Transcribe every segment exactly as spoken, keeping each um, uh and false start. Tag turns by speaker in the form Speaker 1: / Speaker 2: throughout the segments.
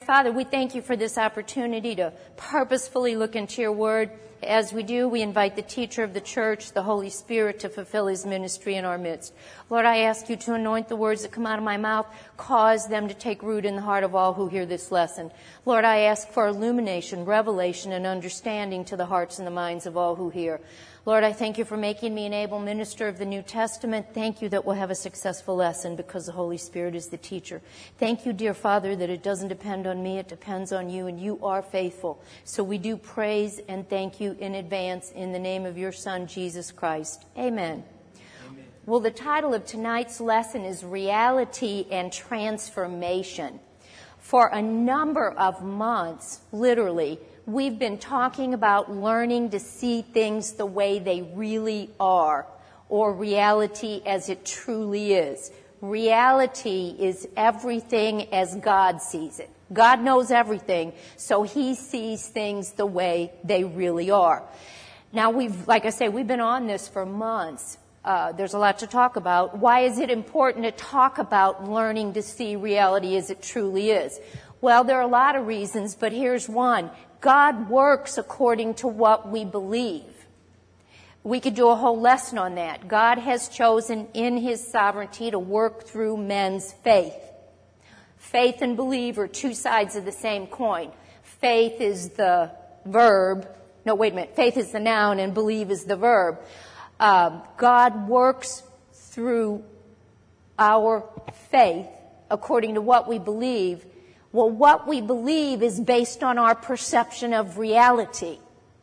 Speaker 1: Father, we thank you for this opportunity to purposefully look into your word. As we do, we invite the teacher of the church, the Holy Spirit, to fulfill his ministry in our midst. Lord, I ask you to anoint the words that come out of my mouth, cause them to take root in the heart of all who hear this lesson. Lord, I ask for illumination, revelation, and understanding to the hearts and the minds of all who hear. Lord, I thank you for making me an able minister of the New Testament. Thank you that we'll have a successful lesson because the Holy Spirit is the teacher. Thank you, dear Father, that it doesn't depend on me, it depends on you, and you are faithful. So we do praise and thank you in advance in the name of your Son, Jesus Christ. Amen. Amen. Well, the title of tonight's lesson is Reality and Transformation. For a number of months, literally, we've been talking about learning to see things the way they really are, or reality as it truly is. Reality is everything as God sees it. God knows everything, so he sees things the way they really are. Now, we've, like I say, we've been on this for months. Uh, there's a lot to talk about. Why is it important to talk about learning to see reality as it truly is? Well, there are a lot of reasons, but here's one. God works according to what we believe. We could do a whole lesson on that. God has chosen in his sovereignty to work through men's faith. Faith and belief are two sides of the same coin. Faith is the verb. No, wait a minute. Faith is the noun and believe is the verb. Uh, God works through our faith according to what we believe. Well, what we believe is based on our perception of reality.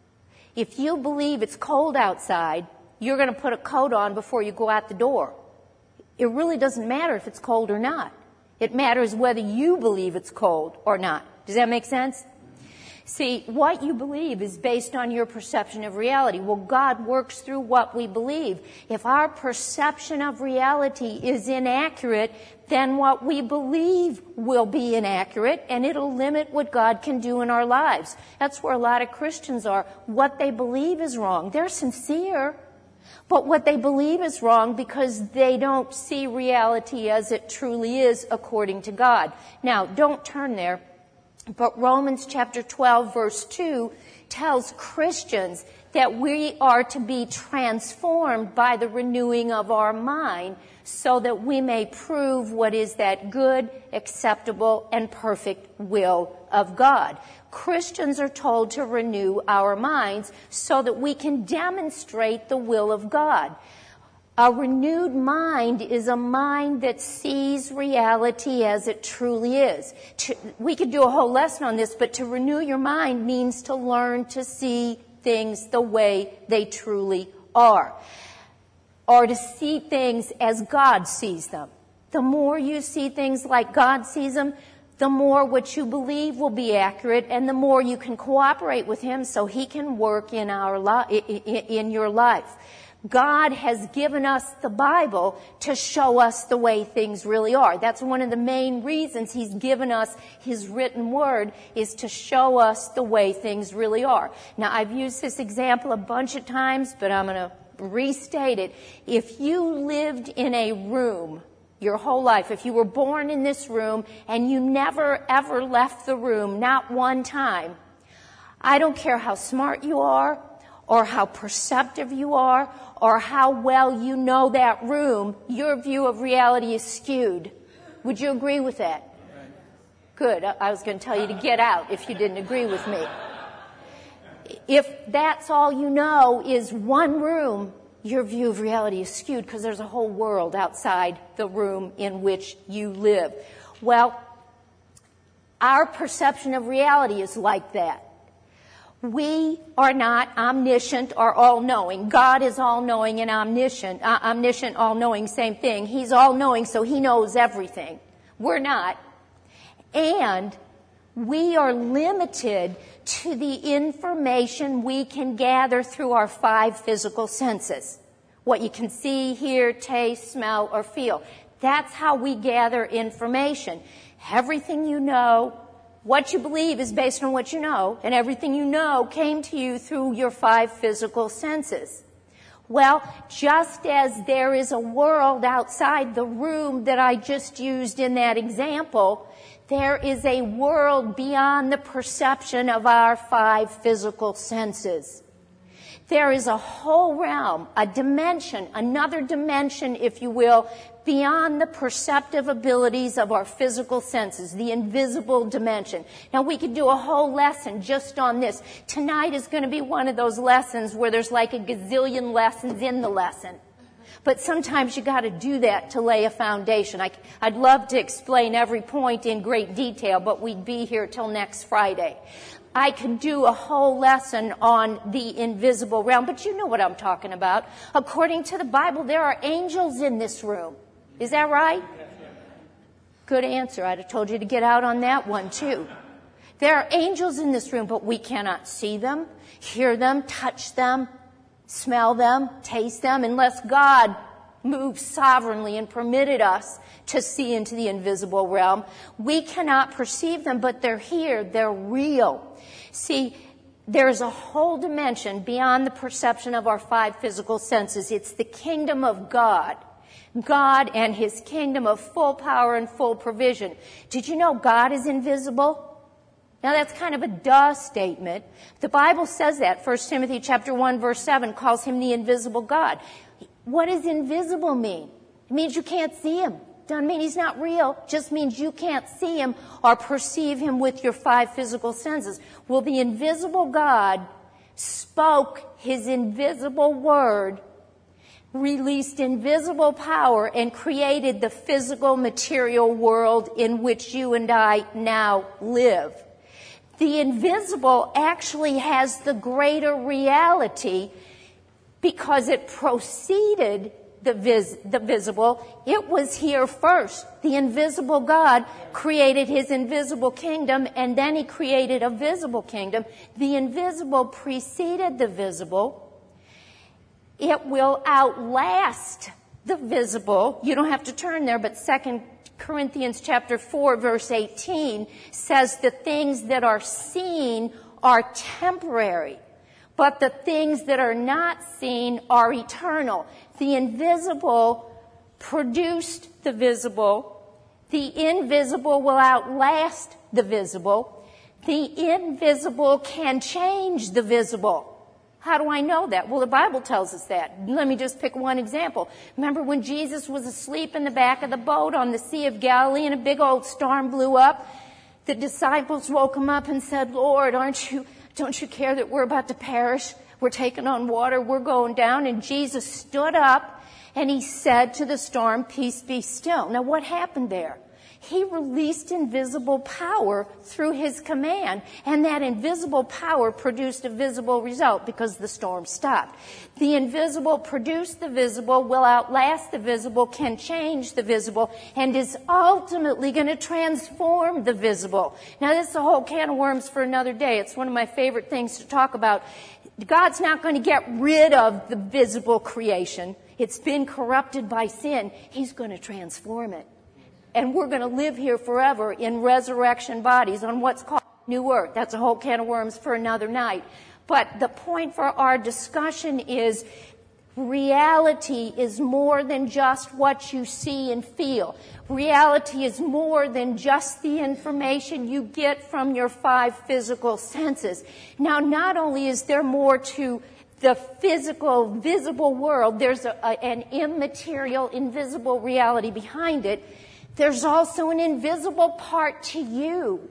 Speaker 1: If you believe it's cold outside, you're going to put a coat on before you go out the door. It really doesn't matter if it's cold or not. It matters whether you believe it's cold or not. Does that make sense? See, what you believe is based on your perception of reality. Well, God works through what we believe. If our perception of reality is inaccurate, then what we believe will be inaccurate, and it'll limit what God can do in our lives. That's where a lot of Christians are. What they believe is wrong. They're sincere, but what they believe is wrong because they don't see reality as it truly is according to God. Now, don't turn there. But Romans chapter twelve verse two tells Christians that we are to be transformed by the renewing of our mind so that we may prove what is that good, acceptable, and perfect will of God. Christians are told to renew our minds so that we can demonstrate the will of God. A renewed mind is a mind that sees reality as it truly is. To, we could do a whole lesson on this, but to renew your mind means to learn to see things the way they truly are, or to see things as God sees them. The more you see things like God sees them, the more what you believe will be accurate, and the more you can cooperate with him so he can work in our li- in your life. God has given us the Bible to show us the way things really are. That's one of the main reasons he's given us his written word, is to show us the way things really are. Now, I've used this example a bunch of times, but I'm going to restate it. If you lived in a room your whole life, if you were born in this room and you never ever left the room, not one time, I don't care how smart you are, or how perceptive you are, or how well you know that room, your view of reality is skewed. Would you agree with that? Good. I was going to tell you to get out if you didn't agree with me. If that's all you know is one room, your view of reality is skewed because there's a whole world outside the room in which you live. Well, our perception of reality is like that. We are not omniscient or all-knowing. God is all-knowing and omniscient. Uh, omniscient, all-knowing, same thing. He's all-knowing, so he knows everything. We're not. And we are limited to the information we can gather through our five physical senses. What you can see, hear, taste, smell, or feel. That's how we gather information. Everything you know, what you believe is based on what you know, and everything you know came to you through your five physical senses. Well, just as there is a world outside the room that I just used in that example, There is a world beyond the perception of our five physical senses. There is a whole realm, a dimension, another dimension, if you will, beyond the perceptive abilities of our physical senses, the invisible dimension. Now, we could do a whole lesson just on this. Tonight is going to be one of those lessons where there's like a gazillion lessons in the lesson. But sometimes you got to do that to lay a foundation. I, I'd love to explain every point in great detail, but we'd be here till next Friday. I could do a whole lesson on the invisible realm, but you know what I'm talking about. According to the Bible, there are angels in this room. Is that right? Good answer. I'd have told you to get out on that one, too. There are angels in this room, but we cannot see them, hear them, touch them, smell them, taste them, unless God moved sovereignly and permitted us to see into the invisible realm. We cannot perceive them, but they're here. They're real. See, there's a whole dimension beyond the perception of our five physical senses. It's the kingdom of God. God and his kingdom of full power and full provision. Did you know God is invisible? Now that's kind of a duh statement. The Bible says that. First Timothy chapter one verse seven calls him the invisible God. What does invisible mean? It means you can't see him. Doesn't mean he's not real. Just means you can't see him or perceive him with your five physical senses. Well, the invisible God spoke his invisible word, released invisible power, and created the physical material world in which you and I now live. The invisible actually has the greater reality because it preceded the, vis- the visible. It was here first. The invisible God created his invisible kingdom, and then he created a visible kingdom. The invisible preceded the visible. It will outlast the visible. You don't have to turn there, but Second Corinthians chapter four verse eighteen says the things that are seen are temporary, but the things that are not seen are eternal. The invisible produced the visible. The invisible will outlast the visible. The invisible can change the visible. How do I know that? Well, the Bible tells us that. Let me just pick one example. Remember when Jesus was asleep in the back of the boat on the Sea of Galilee and a big old storm blew up? The disciples woke him up and said, Lord, aren't you, don't you care that we're about to perish? We're taking on water. We're going down. And Jesus stood up and he said to the storm, peace be still. Now what happened there? He released invisible power through his command, and that invisible power produced a visible result because the storm stopped. The invisible produced the visible, will outlast the visible, can change the visible, and is ultimately going to transform the visible. Now, this is a whole can of worms for another day. It's one of my favorite things to talk about. God's not going to get rid of the visible creation. It's been corrupted by sin. He's going to transform it. And we're going to live here forever in resurrection bodies on what's called new earth. That's a whole can of worms for another night. But the point for our discussion is reality is more than just what you see and feel. Reality is more than just the information you get from your five physical senses. Now, not only is there more to the physical, visible world, there's a, a, an immaterial, invisible reality behind it. There's also an invisible part to you.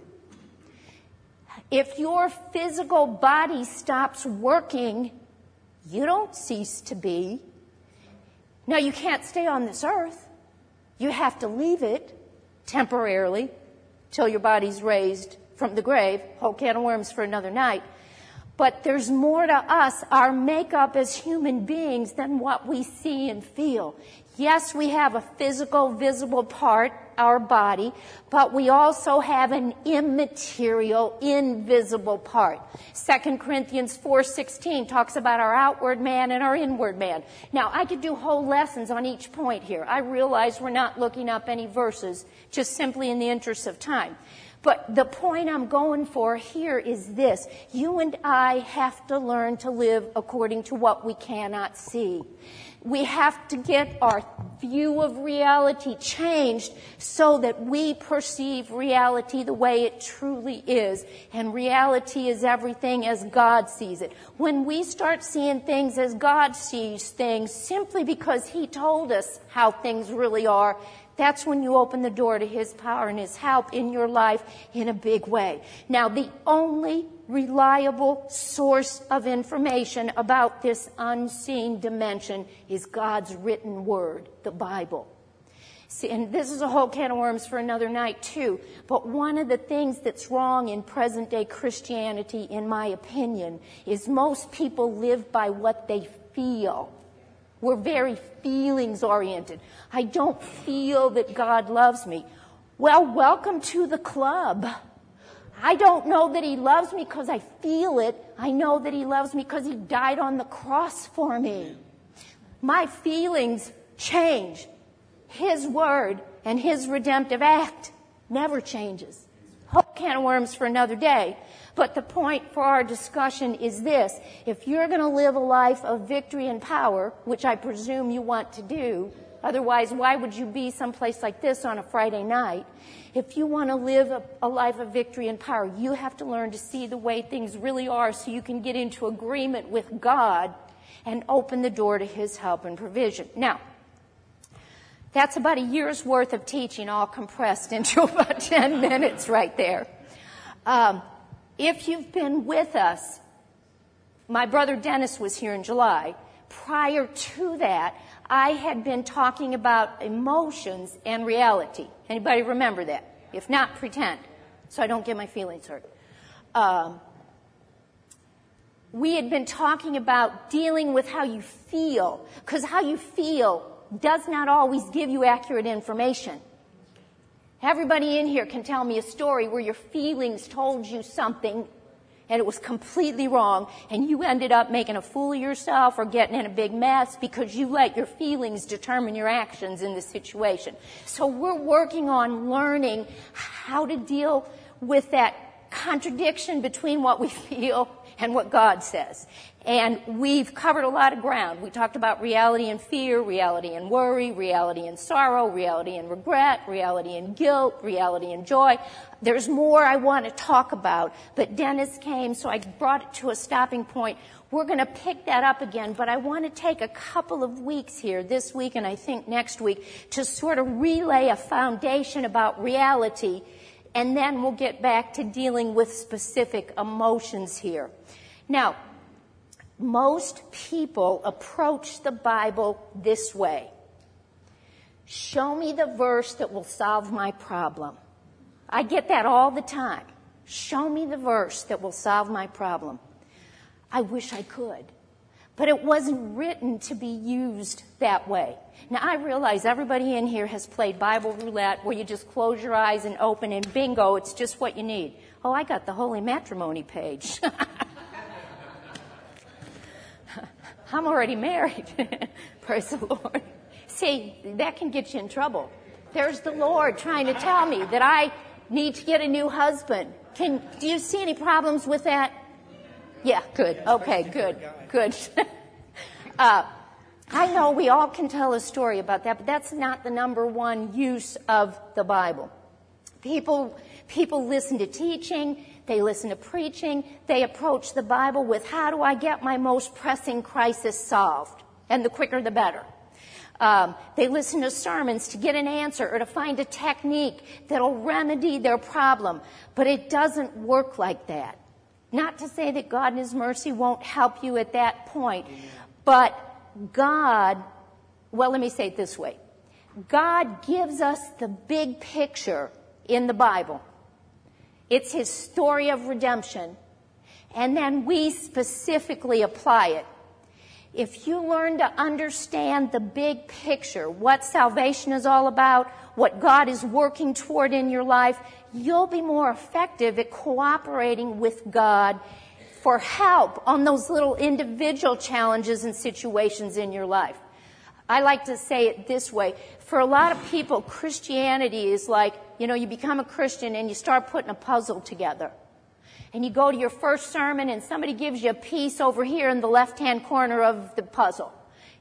Speaker 1: If your physical body stops working, you don't cease to be. Now, you can't stay on this earth. You have to leave it temporarily till your body's raised from the grave. Whole can of worms for another night. But there's more to us, our makeup as human beings, than what we see and feel. Yes, we have a physical, visible part, our body, but we also have an immaterial, invisible part. Second Corinthians four sixteen talks about our outward man and our inward man. Now, I could do whole lessons on each point here. I realize we're not looking up any verses, just simply in the interest of time. But the point I'm going for here is this. You and I have to learn to live according to what we cannot see. We have to get our view of reality changed so that we perceive reality the way it truly is. And reality is everything as God sees it. When we start seeing things as God sees things, simply because He told us how things really are, that's when you open the door to His power and His help in your life in a big way. Now, the only reliable source of information about this unseen dimension is God's written word, the Bible. See, and this is a whole can of worms for another night too. But one of the things that's wrong in present day Christianity, in my opinion, is most people live by what they feel. We're very feelings oriented. I don't feel that God loves me. Well, welcome to the club. I don't know that He loves me because I feel it. I know that He loves me because He died on the cross for me. My feelings change. His word and His redemptive act never changes. Whole can of worms for another day. But the point for our discussion is this. If you're going to live a life of victory and power, which I presume you want to do, otherwise why would you be someplace like this on a Friday night? If you want to live a, a life of victory and power, you have to learn to see the way things really are so you can get into agreement with God and open the door to His help and provision. Now, that's about a year's worth of teaching all compressed into about ten minutes right there. Um, if you've been with us, my brother Dennis was here in July. Prior to that, I had been talking about emotions and reality. Anybody remember that? If not, pretend, so I don't get my feelings hurt. Um, we had been talking about dealing with how you feel, because how you feel does not always give you accurate information. Everybody in here can tell me a story where your feelings told you something and it was completely wrong, and you ended up making a fool of yourself or getting in a big mess because you let your feelings determine your actions in the situation. So we're working on learning how to deal with that contradiction between what we feel and what God says. And we've covered a lot of ground. We talked about reality and fear, reality and worry, reality and sorrow, reality and regret, reality and guilt, reality and joy. There's more I want to talk about, but Dennis came, so I brought it to a stopping point. We're going to pick that up again, but I want to take a couple of weeks here, this week and I think next week, to sort of relay a foundation about reality, and then we'll get back to dealing with specific emotions here. Now, most people approach the Bible this way. Show me the verse that will solve my problem. I get that all the time. Show me the verse that will solve my problem. I wish I could. But it wasn't written to be used that way. Now, I realize everybody in here has played Bible roulette where you just close your eyes and open and bingo, it's just what you need. Oh, I got the Holy Matrimony page. I'm already married. Praise the Lord. See, that can get you in trouble. There's the Lord trying to tell me that I need to get a new husband. Can, do you see any problems with that? Yeah, good. Okay, good, good. uh, I know we all can tell a story about that, but that's not the number one use of the Bible. People, people listen to teaching, they listen to preaching, they approach the Bible with, how do I get my most pressing crisis solved? And the quicker the better. Um, they listen to sermons to get an answer or to find a technique that'll remedy their problem. But it doesn't work like that. Not to say that God in His mercy won't help you at that point, but God, well, let me say it this way. God gives us the big picture in the Bible. It's His story of redemption, and then we specifically apply it. If you learn to understand the big picture, what salvation is all about, what God is working toward in your life, you'll be more effective at cooperating with God for help on those little individual challenges and situations in your life. I like to say it this way. For a lot of people, Christianity is like, you know, you become a Christian and you start putting a puzzle together. And you go to your first sermon and somebody gives you a piece over here in the left-hand corner of the puzzle.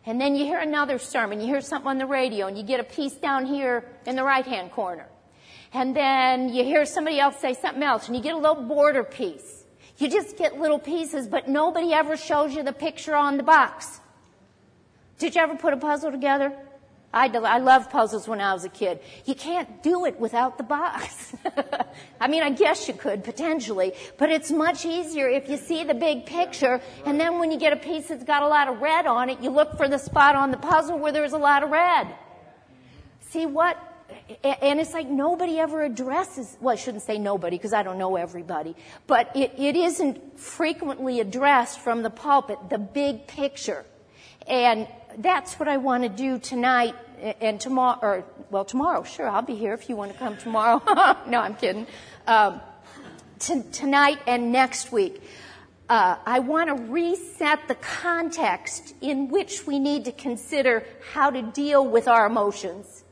Speaker 1: And then you hear another sermon, you hear something on the radio, and you get a piece down here in the right-hand corner. And then you hear somebody else say something else, and you get a little border piece. You just get little pieces, but nobody ever shows you the picture on the box. Did you ever put a puzzle together? I, I loved puzzles when I was a kid. You can't do it without the box. I mean, I guess you could, potentially, but it's much easier if you see the big picture, and then when you get a piece that's got a lot of red on it, you look for the spot on the puzzle where there's a lot of red. See what? And it's like nobody ever addresses, well, I shouldn't say nobody because I don't know everybody, but it, it isn't frequently addressed from the pulpit, the big picture. And that's what I want to do tonight and tomorrow, or, well, tomorrow, sure, I'll be here if you want to come tomorrow. No, I'm kidding. Um, t- tonight and next week, uh, I want to reset the context in which we need to consider how to deal with our emotions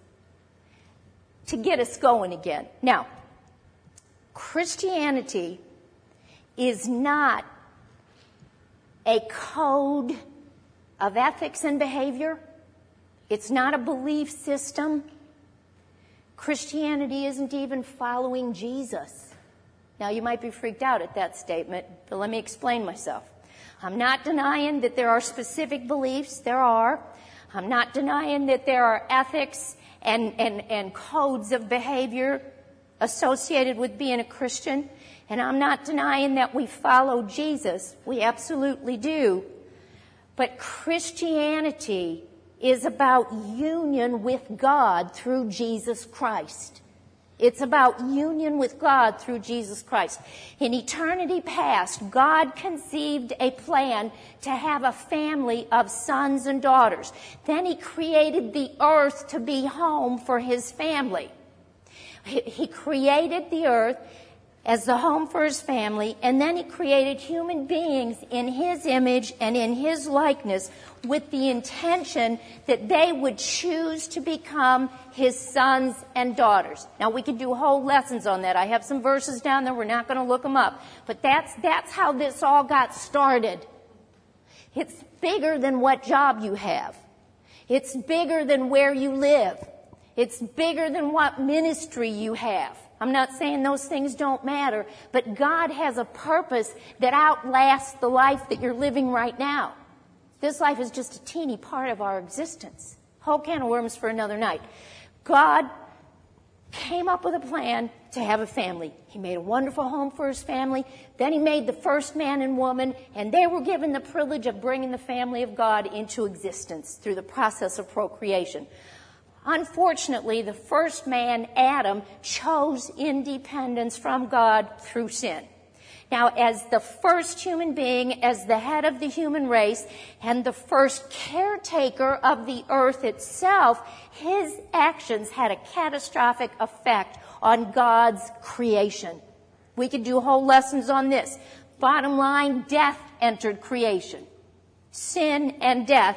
Speaker 1: to get us going again. Now, Christianity is not a code of ethics and behavior. It's not a belief system. Christianity isn't even following Jesus. Now, you might be freaked out at that statement, but let me explain myself. I'm not denying that there are specific beliefs. There are. I'm not denying that there are ethics and, and, and codes of behavior associated with being a Christian. And I'm not denying that we follow Jesus. We absolutely do. But Christianity is about union with God through Jesus Christ. It's about union with God through Jesus Christ. In eternity past, God conceived a plan to have a family of sons and daughters. Then He created the earth to be home for His family. He created the earth as the home for His family, and then He created human beings in His image and in His likeness with the intention that they would choose to become His sons and daughters. Now, we could do whole lessons on that. I have some verses down there. We're not going to look them up. But that's, that's how this all got started. It's bigger than what job you have. It's bigger than where you live. It's bigger than what ministry you have. I'm not saying those things don't matter, but God has a purpose that outlasts the life that you're living right now. This life is just a teeny part of our existence. Whole can of worms for another night. God came up with a plan to have a family. He made a wonderful home for His family. Then He made the first man and woman, and they were given the privilege of bringing the family of God into existence through the process of procreation. Unfortunately, the first man, Adam, chose independence from God through sin. Now, as the first human being, as the head of the human race, and the first caretaker of the earth itself, his actions had a catastrophic effect on God's creation. We could do whole lessons on this. Bottom line, death entered creation. Sin and death.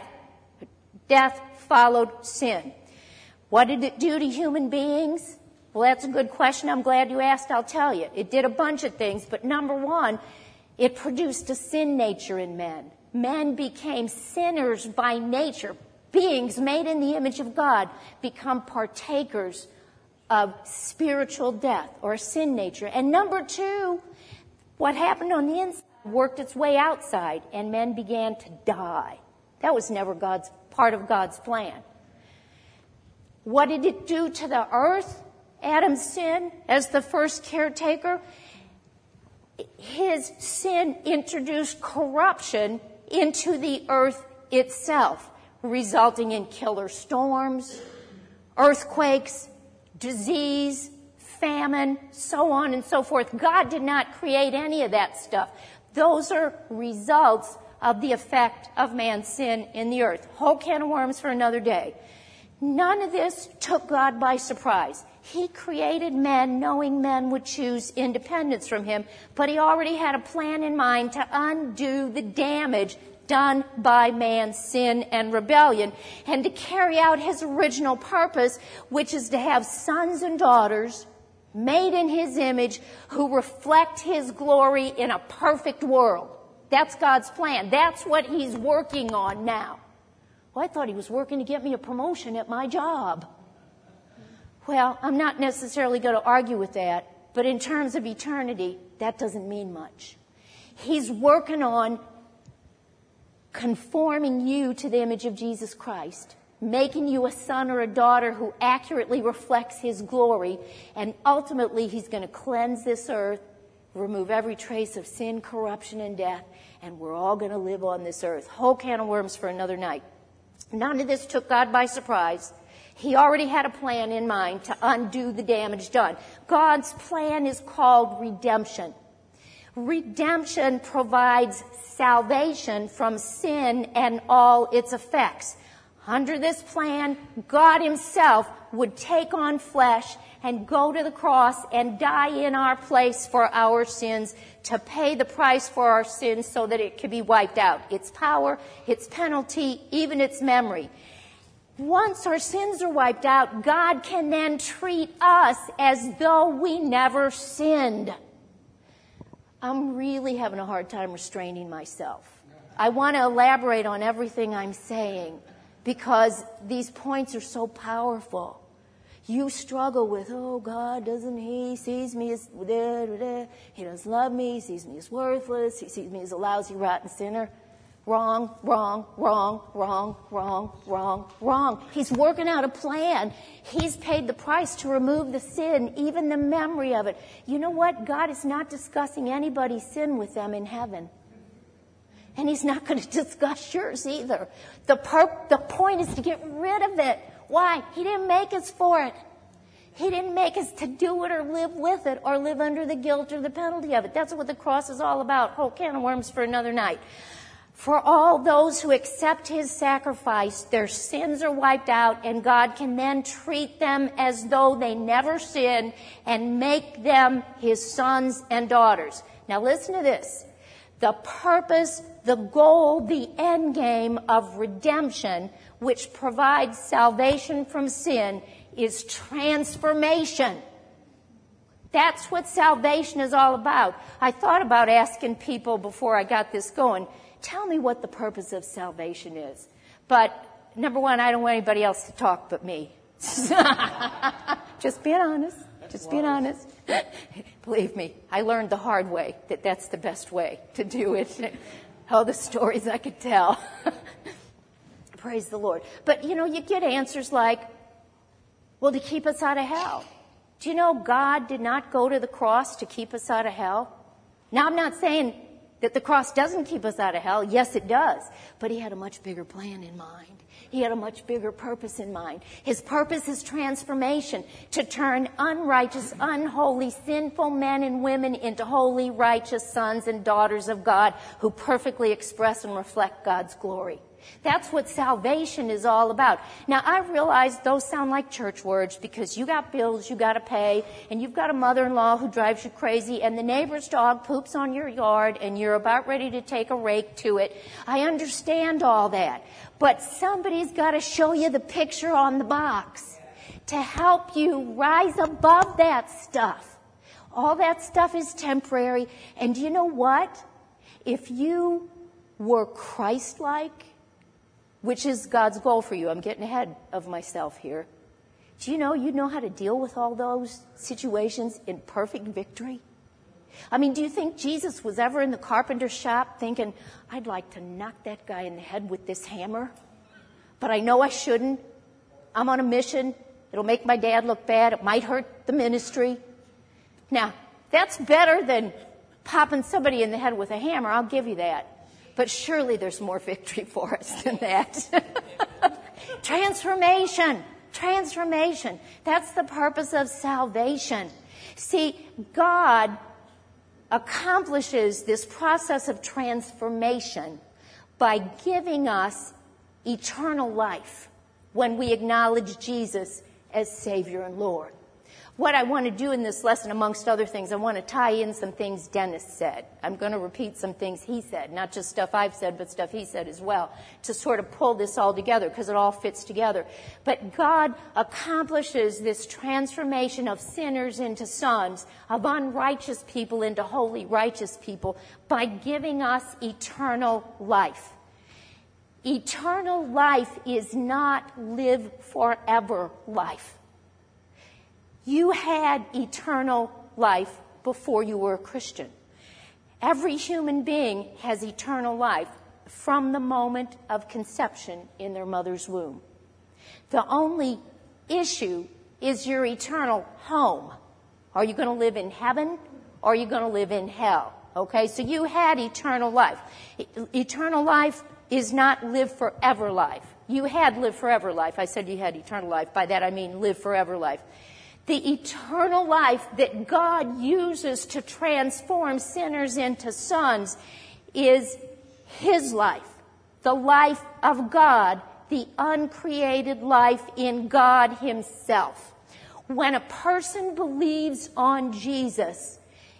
Speaker 1: Death followed sin. What did it do to human beings? Well, that's a good question. I'm glad you asked. I'll tell you. It did a bunch of things, but number one, it produced a sin nature in men. Men became sinners by nature. Beings made in the image of God become partakers of spiritual death or sin nature. And number two, what happened on the inside worked its way outside, and men began to die. That was never God's part of God's plan. What did it do to the earth? Adam's sin as the first caretaker. His sin introduced corruption into the earth itself, resulting in killer storms, earthquakes, disease, famine, so on and so forth. God did not create any of that stuff. Those are results of the effect of man's sin in the earth. Whole can of worms for another day. None of this took God by surprise. He created men knowing men would choose independence from Him, but He already had a plan in mind to undo the damage done by man's sin and rebellion and to carry out His original purpose, which is to have sons and daughters made in His image who reflect His glory in a perfect world. That's God's plan. That's what He's working on now. Well, I thought he was working to get me a promotion at my job. Well, I'm not necessarily going to argue with that, but in terms of eternity, that doesn't mean much. He's working on conforming you to the image of Jesus Christ, making you a son or a daughter who accurately reflects his glory, and ultimately he's going to cleanse this earth, remove every trace of sin, corruption, and death, and we're all going to live on this earth. Whole can of worms for another night. None of this took God by surprise. He already had a plan in mind to undo the damage done. God's plan is called redemption. Redemption provides salvation from sin and all its effects. Under this plan, God himself would take on flesh and go to the cross and die in our place for our sins, to pay the price for our sins so that it could be wiped out. Its power, its penalty, even its memory. Once our sins are wiped out, God can then treat us as though we never sinned. I'm really having a hard time restraining myself. I want to elaborate on everything I'm saying because these points are so powerful. You struggle with, oh, God, doesn't he? He sees me as, da, da, da. He doesn't love me. He sees me as worthless. He sees me as a lousy, rotten sinner. Wrong, wrong, wrong, wrong, wrong, wrong, wrong. He's working out a plan. He's paid the price to remove the sin, even the memory of it. You know what? God is not discussing anybody's sin with them in heaven. And he's not going to discuss yours either. The, per- the point is to get rid of it. Why? He didn't make us for it. He didn't make us to do it or live with it or live under the guilt or the penalty of it. That's what the cross is all about. Whole can of worms for another night. For all those who accept his sacrifice, their sins are wiped out, and God can then treat them as though they never sinned and make them his sons and daughters. Now listen to this. The purpose, the goal, the end game of redemption, which provides salvation from sin, is transformation. That's what salvation is all about. I thought about asking people before I got this going, tell me what the purpose of salvation is. But, number one, I don't want anybody else to talk but me. Just being honest. Just being honest. Believe me, I learned the hard way that that's the best way to do it. All the stories I could tell. Praise the Lord. But, you know, you get answers like, well, to keep us out of hell. Do you know God did not go to the cross to keep us out of hell? Now, I'm not saying that the cross doesn't keep us out of hell. Yes, it does. But he had a much bigger plan in mind. He had a much bigger purpose in mind. His purpose is transformation, to turn unrighteous, unholy, sinful men and women into holy, righteous sons and daughters of God who perfectly express and reflect God's glory. That's what salvation is all about. Now, I realize those sound like church words because you got bills you got to pay, and you've got a mother-in-law who drives you crazy, and the neighbor's dog poops on your yard, and you're about ready to take a rake to it. I understand all that. But somebody's got to show you the picture on the box to help you rise above that stuff. All that stuff is temporary. And do you know what? If you were Christ-like, which is God's goal for you. I'm getting ahead of myself here. Do you know you know how to deal with all those situations in perfect victory? I mean, do you think Jesus was ever in the carpenter's shop thinking, I'd like to knock that guy in the head with this hammer, but I know I shouldn't. I'm on a mission. It'll make my dad look bad. It might hurt the ministry. Now, that's better than popping somebody in the head with a hammer. I'll give you that. But surely there's more victory for us than that. Transformation. Transformation. That's the purpose of salvation. See, God accomplishes this process of transformation by giving us eternal life when we acknowledge Jesus as Savior and Lord. What I want to do in this lesson, amongst other things, I want to tie in some things Dennis said. I'm going to repeat some things he said, not just stuff I've said, but stuff he said as well, to sort of pull this all together, because it all fits together. But God accomplishes this transformation of sinners into sons, of unrighteous people into holy, righteous people, by giving us eternal life. Eternal life is not live forever life. You had eternal life before you were a Christian. Every human being has eternal life from the moment of conception in their mother's womb. The only issue is your eternal home. Are you going to live in heaven or are you going to live in hell? Okay, so you had eternal life. Eternal life is not live forever life. You had live forever life. I said you had eternal life. By that I mean live forever life. The eternal life that God uses to transform sinners into sons is His life, the life of God, the uncreated life in God Himself. When a person believes on Jesus,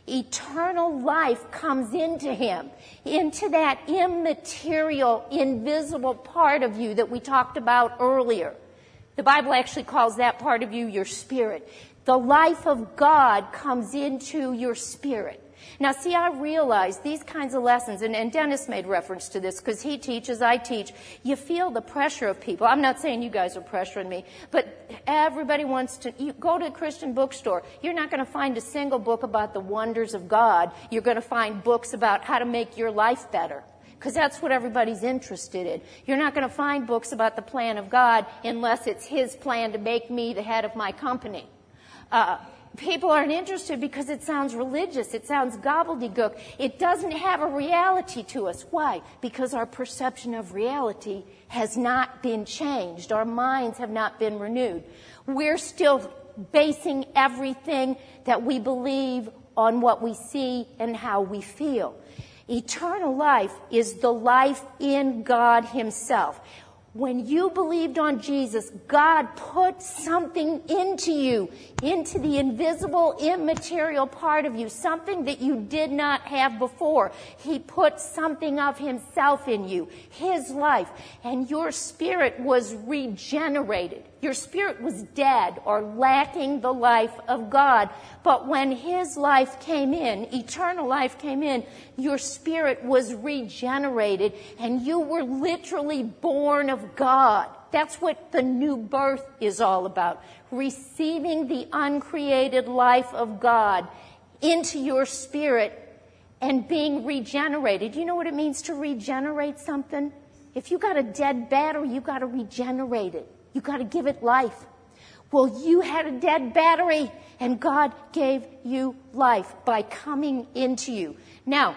Speaker 1: eternal life comes into him, into that immaterial, invisible part of you that we talked about earlier. The Bible actually calls that part of you your spirit. The life of God comes into your spirit. Now, see, I realize these kinds of lessons, and, and Dennis made reference to this because he teaches, I teach. You feel the pressure of people. I'm not saying you guys are pressuring me, but everybody wants to, you go to a Christian bookstore. You're not going to find a single book about the wonders of God. You're going to find books about how to make your life better, because that's what everybody's interested in. You're not going to find books about the plan of God unless it's His plan to make me the head of my company. Uh, People aren't interested because it sounds religious. It sounds gobbledygook. It doesn't have a reality to us. Why? Because our perception of reality has not been changed. Our minds have not been renewed. We're still basing everything that we believe on what we see and how we feel. Eternal life is the life in God Himself. When you believed on Jesus, God put something into you, into the invisible, immaterial part of you, something that you did not have before. He put something of Himself in you, His life, and your spirit was regenerated. Your spirit was dead or lacking the life of God. But when His life came in, eternal life came in, your spirit was regenerated and you were literally born of God. That's what the new birth is all about. Receiving the uncreated life of God into your spirit and being regenerated. You know what it means to regenerate something? If you got a dead battery, you got to regenerate it. You got to give it life. Well, you had a dead battery and God gave you life by coming into you. Now,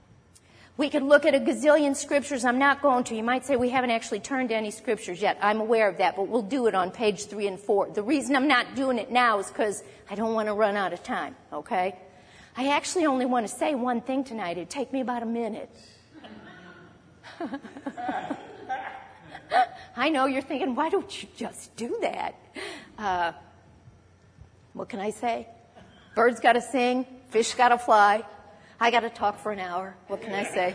Speaker 1: we could look at a gazillion scriptures. I'm not going to. You might say we haven't actually turned to any scriptures yet. I'm aware of that, but we'll do it on page three and four. The reason I'm not doing it now is because I don't want to run out of time, okay? I actually only want to say one thing tonight. It'd take me about a minute. I know you're thinking, why don't you just do that? Uh, what can I say? Birds got to sing, fish got to fly. I got to talk for an hour. What can I say?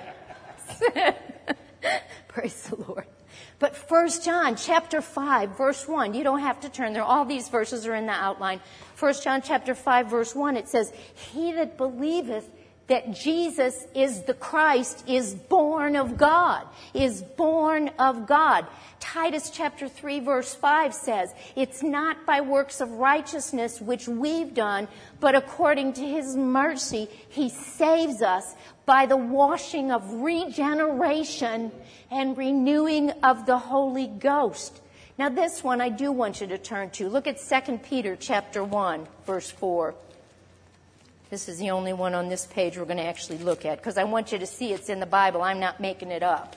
Speaker 1: Praise the Lord. But First John chapter five, verse one, you don't have to turn there. All these verses are in the outline. First John chapter five, verse one, it says, He that believeth that Jesus is the Christ is born of God, is born of God. Titus chapter three verse five says, it's not by works of righteousness which we've done, but according to His mercy, He saves us by the washing of regeneration and renewing of the Holy Ghost. Now this one I do want you to turn to. Look at Second Peter chapter one, verse four. This is the only one on this page we're going to actually look at because I want you to see it's in the Bible. I'm not making it up.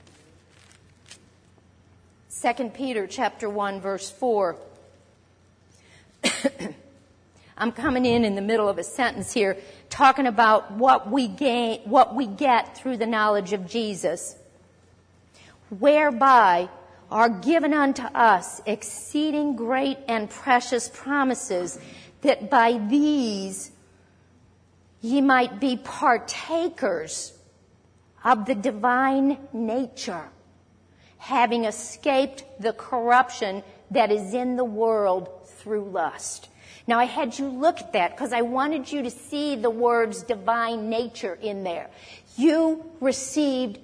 Speaker 1: Second Peter chapter one, verse four. I'm coming in in the middle of a sentence here talking about what we gain, what we get through the knowledge of Jesus. Whereby are given unto us exceeding great and precious promises, that by these ye might be partakers of the divine nature, having escaped the corruption that is in the world through lust. Now, I had you look at that because I wanted you to see the words divine nature in there. You received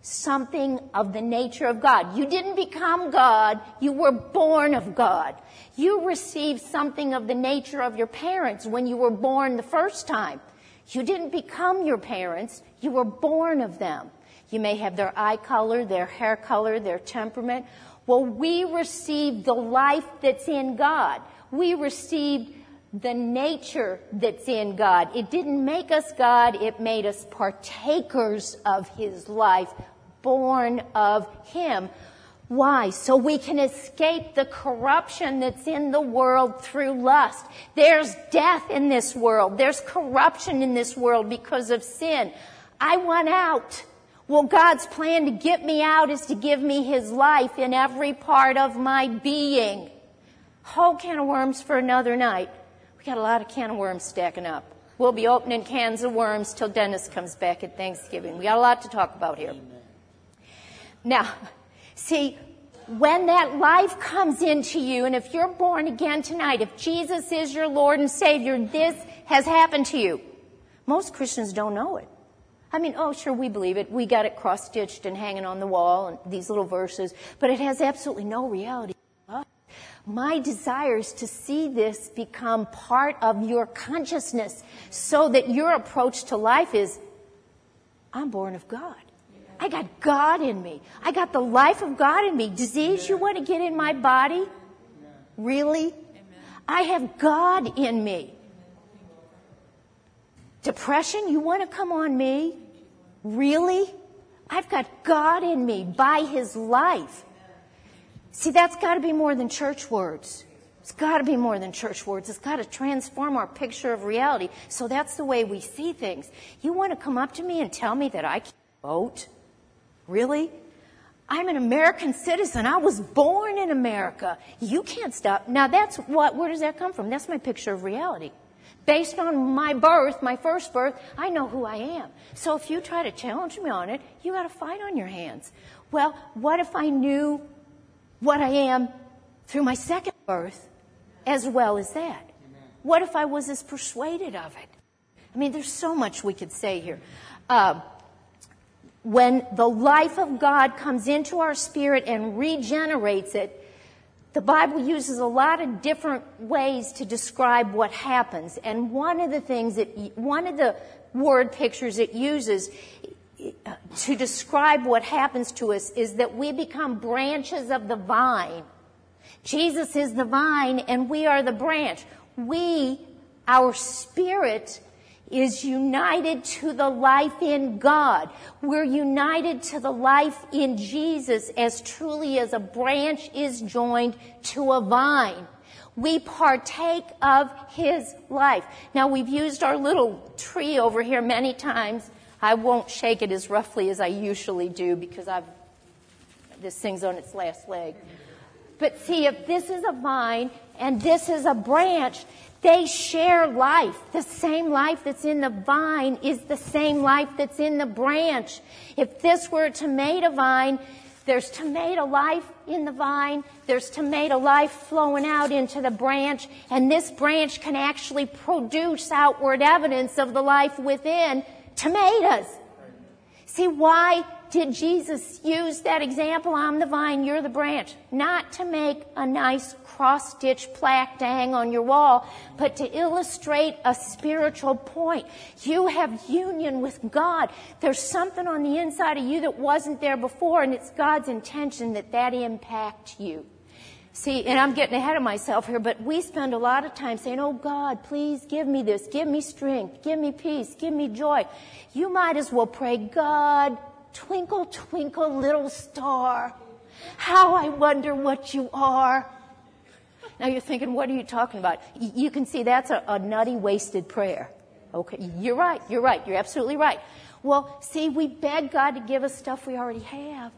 Speaker 1: something of the nature of God. You didn't become God. You were born of God. You received something of the nature of your parents when you were born the first time. You didn't become your parents. You were born of them. You may have their eye color, their hair color, their temperament. Well, we received the life that's in God. We received the nature that's in God. It didn't make us God. It made us partakers of His life, born of Him. Why? So we can escape the corruption that's in the world through lust. There's death in this world. There's corruption in this world because of sin. I want out. Well, God's plan to get me out is to give me His life in every part of my being. Whole can of worms for another night. We got a lot of can of worms stacking up. We'll be opening cans of worms till Dennis comes back at Thanksgiving. We got a lot to talk about here. Amen. Now, see, when that life comes into you, and if you're born again tonight, if Jesus is your Lord and Savior, this has happened to you. Most Christians don't know it. I mean, oh, sure, we believe it. We got it cross-stitched and hanging on the wall, and these little verses, but it has absolutely no reality. My desire is to see this become part of your consciousness so that your approach to life is, I'm born of God. I got God in me. I got the life of God in me. Disease, you want to get in my body? Really? I have God in me. Depression, you want to come on me? Really? I've got God in me by His life. See, that's got to be more than church words. It's got to be more than church words. It's got to transform our picture of reality. So that's the way we see things. You want to come up to me and tell me that I can't vote? Really? I'm an American citizen. I was born in America. You can't stop. Now that's what, where does that come from? That's my picture of reality. Based on my birth, my first birth, I know who I am. So if you try to challenge me on it, you got a fight on your hands. Well, what if I knew what I am through my second birth as well as that? Amen. What if I was as persuaded of it? I mean, there's so much we could say here. Uh, when the life of God comes into our spirit and regenerates it, the Bible uses a lot of different ways to describe what happens. And one of the things that, one of the word pictures it uses to describe what happens to us is that we become branches of the vine. Jesus is the vine and we are the branch. We, our spirit, is united to the life in God. We're united to the life in Jesus as truly as a branch is joined to a vine. We partake of His life. Now, we've used our little tree over here many times. I won't shake it as roughly as I usually do because I've, this thing's on its last leg. But see, if this is a vine and this is a branch, they share life. The same life that's in the vine is the same life that's in the branch. If this were a tomato vine, there's tomato life in the vine, there's tomato life flowing out into the branch, and this branch can actually produce outward evidence of the life within. Tomatoes. See, why did Jesus use that example? I'm the vine, you're the branch. Not to make a nice cross-stitch plaque to hang on your wall, but to illustrate a spiritual point. You have union with God. There's something on the inside of you that wasn't there before, and it's God's intention that that impact you. See, and I'm getting ahead of myself here, but we spend a lot of time saying, oh God, please give me this, give me strength, give me peace, give me joy. You might as well pray, God, twinkle, twinkle, little star, how I wonder what you are. Now you're thinking, what are you talking about? You can see that's a, a nutty, wasted prayer. Okay, you're right, you're right, you're absolutely right. Well, see, we beg God to give us stuff we already have.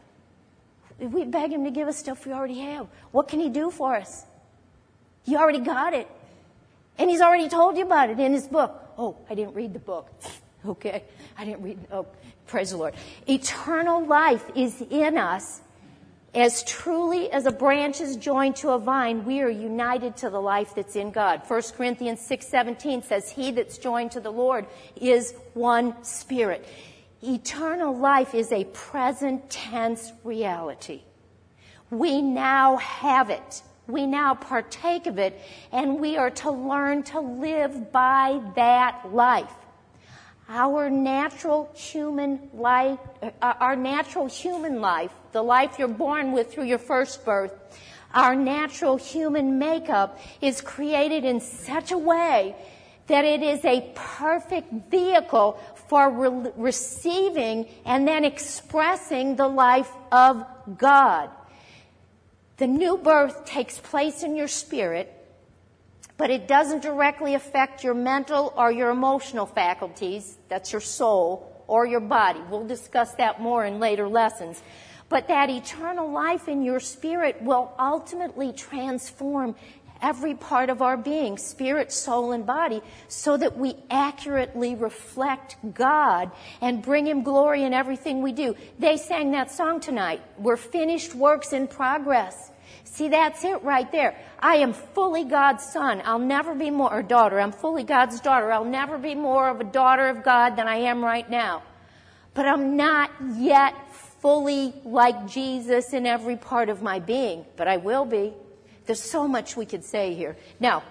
Speaker 1: We beg Him to give us stuff we already have. What can He do for us? You already got it. And He's already told you about it in His book. Oh, I didn't read the book. Okay, I didn't read, oh, praise the Lord. Eternal life is in us. As truly as a branch is joined to a vine, we are united to the life that's in God. First Corinthians six seventeen says, He that's joined to the Lord is one spirit. Eternal life is a present tense reality. We now have it. We now partake of it, and we are to learn to live by that life. Our natural human life, uh, our natural human life, the life you're born with through your first birth, our natural human makeup is created in such a way that it is a perfect vehicle for re- receiving and then expressing the life of God. The new birth takes place in your spirit, but it doesn't directly affect your mental or your emotional faculties. That's your soul or your body. We'll discuss that more in later lessons. But that eternal life in your spirit will ultimately transform every part of our being, spirit, soul, and body, so that we accurately reflect God and bring Him glory in everything we do. They sang that song tonight. We're finished works in progress. See, that's it right there. I am fully God's son. I'll never be more, or daughter. I'm fully God's daughter. I'll never be more of a daughter of God than I am right now. But I'm not yet fully like Jesus in every part of my being. But I will be. There's so much we could say here. Now,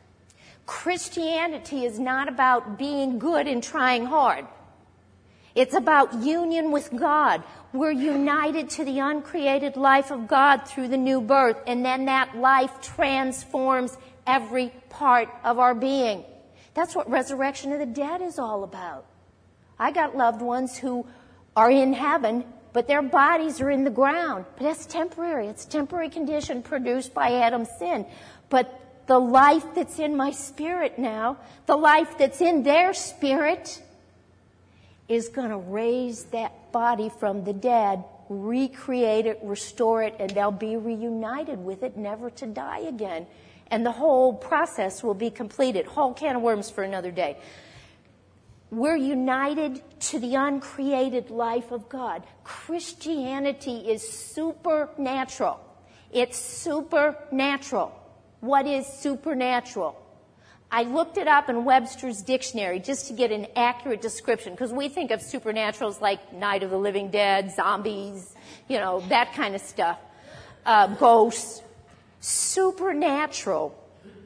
Speaker 1: Christianity is not about being good and trying hard. It's about union with God. We're united to the uncreated life of God through the new birth, and then that life transforms every part of our being. That's what resurrection of the dead is all about. I got loved ones who are in heaven, but their bodies are in the ground. But that's temporary. It's a temporary condition produced by Adam's sin. But the life that's in my spirit now, the life that's in their spirit, is going to raise that body from the dead, recreate it, restore it, and they'll be reunited with it, never to die again. And the whole process will be completed. Whole can of worms for another day. We're united to the uncreated life of God. Christianity is supernatural. It's supernatural. What is supernatural? I looked it up in Webster's dictionary just to get an accurate description, because we think of supernatural as like Night of the Living Dead, zombies, you know, that kind of stuff, uh, ghosts. Supernatural,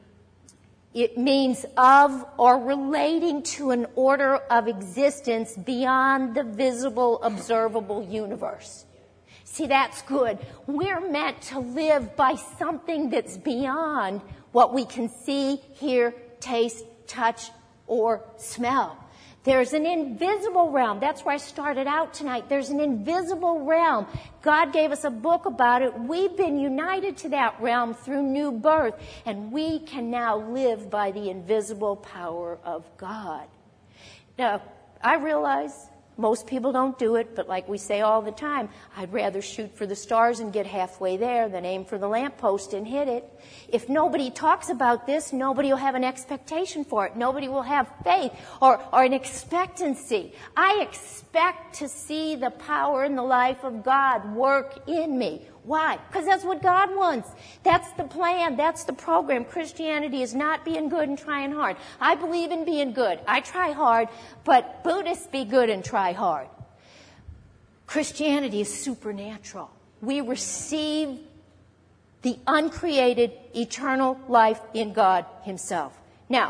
Speaker 1: it means of or relating to an order of existence beyond the visible, observable universe. See, that's good. We're meant to live by something that's beyond what we can see, hear, taste, touch, or smell. There's an invisible realm. That's where I started out tonight. There's an invisible realm. God gave us a book about it. We've been united to that realm through new birth, and we can now live by the invisible power of God. Now, I realize most people don't do it, but like we say all the time, I'd rather shoot for the stars and get halfway there than aim for the lamppost and hit it. If nobody talks about this, nobody will have an expectation for it. Nobody will have faith or, or an expectancy. I expect to see the power and the life of God work in me. Why? Because that's what God wants. That's the plan. That's the program. Christianity is not being good and trying hard. I believe in being good. I try hard, but Buddhists be good and try hard. Christianity is supernatural. We receive the uncreated, eternal life in God Himself. Now,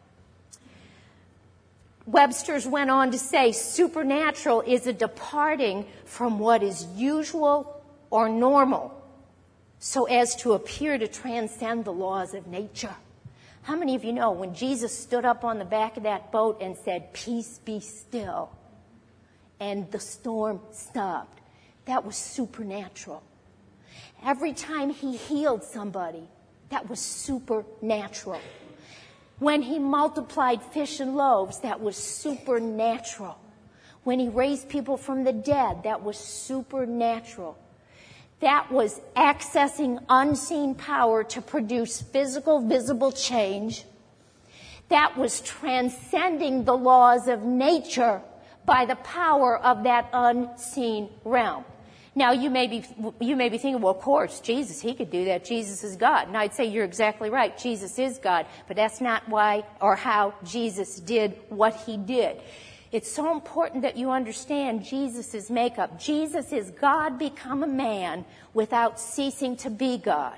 Speaker 1: Webster's went on to say supernatural is a departing from what is usual or normal, so as to appear to transcend the laws of nature. How many of you know when Jesus stood up on the back of that boat and said, "Peace, be still," and the storm stopped? That was supernatural. Every time He healed somebody, that was supernatural. When He multiplied fish and loaves, that was supernatural. When He raised people from the dead, that was supernatural. That was accessing unseen power to produce physical, visible change. That was transcending the laws of nature by the power of that unseen realm. Now, you may be, you may be thinking, well, of course, Jesus, He could do that. Jesus is God. And I'd say you're exactly right. Jesus is God. But that's not why or how Jesus did what He did. It's so important that you understand Jesus' makeup. Jesus is God become a man without ceasing to be God.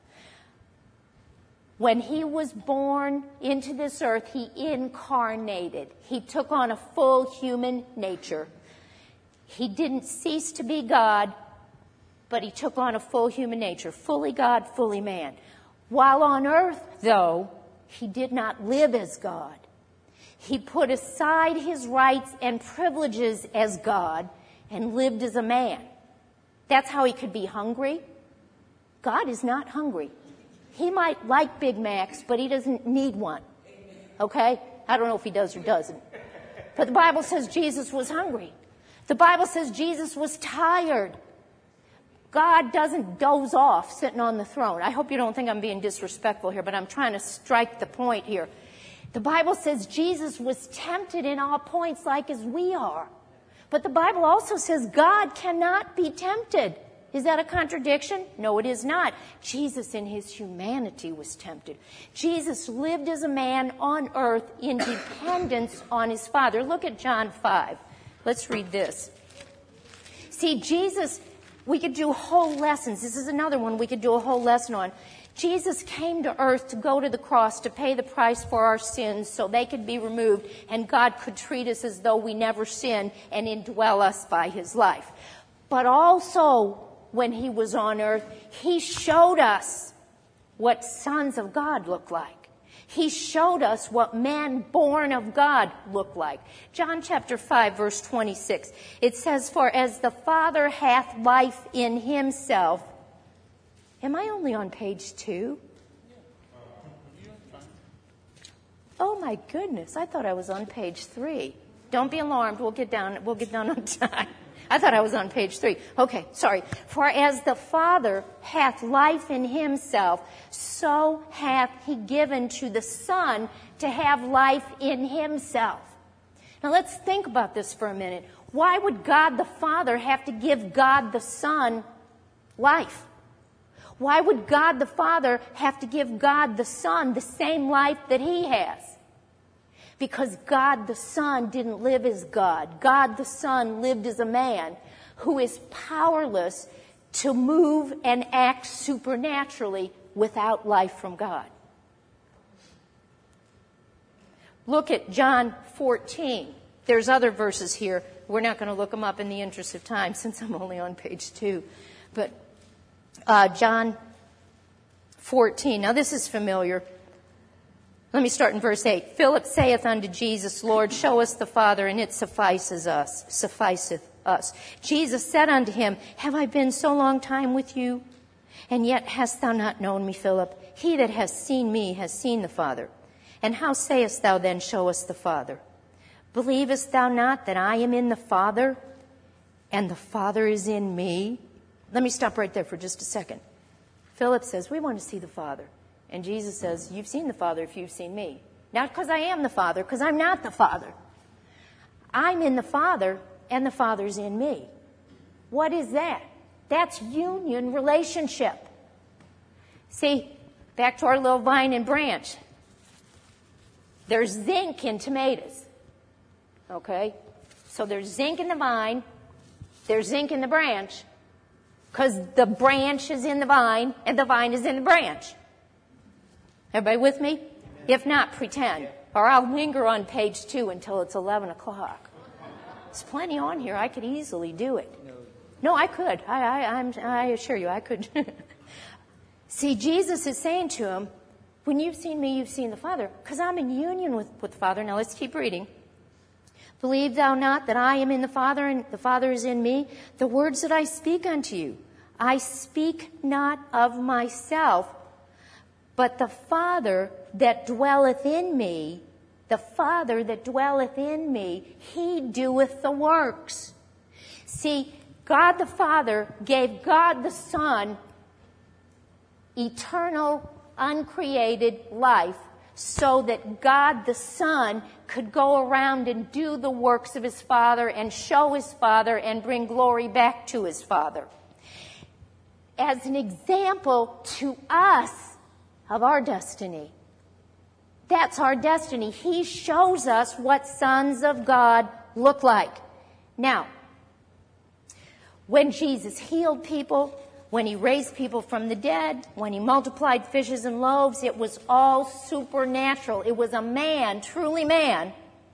Speaker 1: When he was born into this earth, he incarnated. He took on a full human nature. He didn't cease to be God, but he took on a full human nature, fully God, fully man. While on earth, though, he did not live as God. He put aside his rights and privileges as God and lived as a man. That's how he could be hungry. God is not hungry. He might like Big Macs, but he doesn't need one. Okay? I don't know if he does or doesn't. But the Bible says Jesus was hungry. The Bible says Jesus was tired. God doesn't doze off sitting on the throne. I hope you don't think I'm being disrespectful here, but I'm trying to strike the point here. The Bible says Jesus was tempted in all points like as we are. But the Bible also says God cannot be tempted. Is that a contradiction? No, it is not. Jesus in his humanity was tempted. Jesus lived as a man on earth in dependence on his Father. Look at John five. Let's read this. See, Jesus, we could do whole lessons. This is another one we could do a whole lesson on. Jesus came to earth to go to the cross to pay the price for our sins so they could be removed and God could treat us as though we never sinned and indwell us by his life. But also, when he was on earth, he showed us what sons of God look like. He showed us what man born of God looked like. John chapter five, verse twenty-six. It says, "For as the Father hath life in himself." Am I only on page two? Oh my goodness, I thought I was on page three. Don't be alarmed, we'll get down, we'll get done on time. I thought I was on page three. Okay, sorry. "For as the Father hath life in himself, so hath he given to the Son to have life in himself." Now let's think about this for a minute. Why would God the Father have to give God the Son life? Why would God the Father have to give God the Son the same life that he has? Because God the Son didn't live as God. God the Son lived as a man who is powerless to move and act supernaturally without life from God. Look at John fourteen. There's other verses here. We're not going to look them up in the interest of time since I'm only on page two. But uh, John fourteen. Now this is familiar. Let me start in verse eight. "Philip saith unto Jesus, Lord, show us the Father, and it suffices us, sufficeth us. Jesus said unto him, Have I been so long time with you? And yet hast thou not known me, Philip? He that has seen me has seen the Father. And how sayest thou then, Show us the Father? Believest thou not that I am in the Father, and the Father is in me?" Let me stop right there for just a second. Philip says, we want to see the Father. And Jesus says, you've seen the Father if you've seen me. Not because I am the Father, because I'm not the Father. I'm in the Father, and the Father's in me. What is that? That's union relationship. See, back to our little vine and branch. There's zinc in tomatoes. Okay? So there's zinc in the vine. There's zinc in the branch. Because the branch is in the vine, and the vine is in the branch. Everybody with me? If not, pretend. Or I'll linger on page two until it's eleven o'clock. There's plenty on here. I could easily do it. No, I could. I, I, I'm, I assure you, I could. See, Jesus is saying to him, when you've seen me, you've seen the Father. Because I'm in union with, with the Father. Now let's keep reading. "Believe thou not that I am in the Father, and the Father is in me? The words that I speak unto you, I speak not of myself, but the Father that dwelleth in me, the Father that dwelleth in me, he doeth the works." See, God the Father gave God the Son eternal, uncreated life so that God the Son could go around and do the works of his Father and show his Father and bring glory back to his Father. As an example to us of our destiny. That's our destiny. He shows us what sons of God look like? Now, when Jesus healed people, when he raised people from the dead, when he multiplied fishes and loaves, it was all supernatural. It was a man, truly man,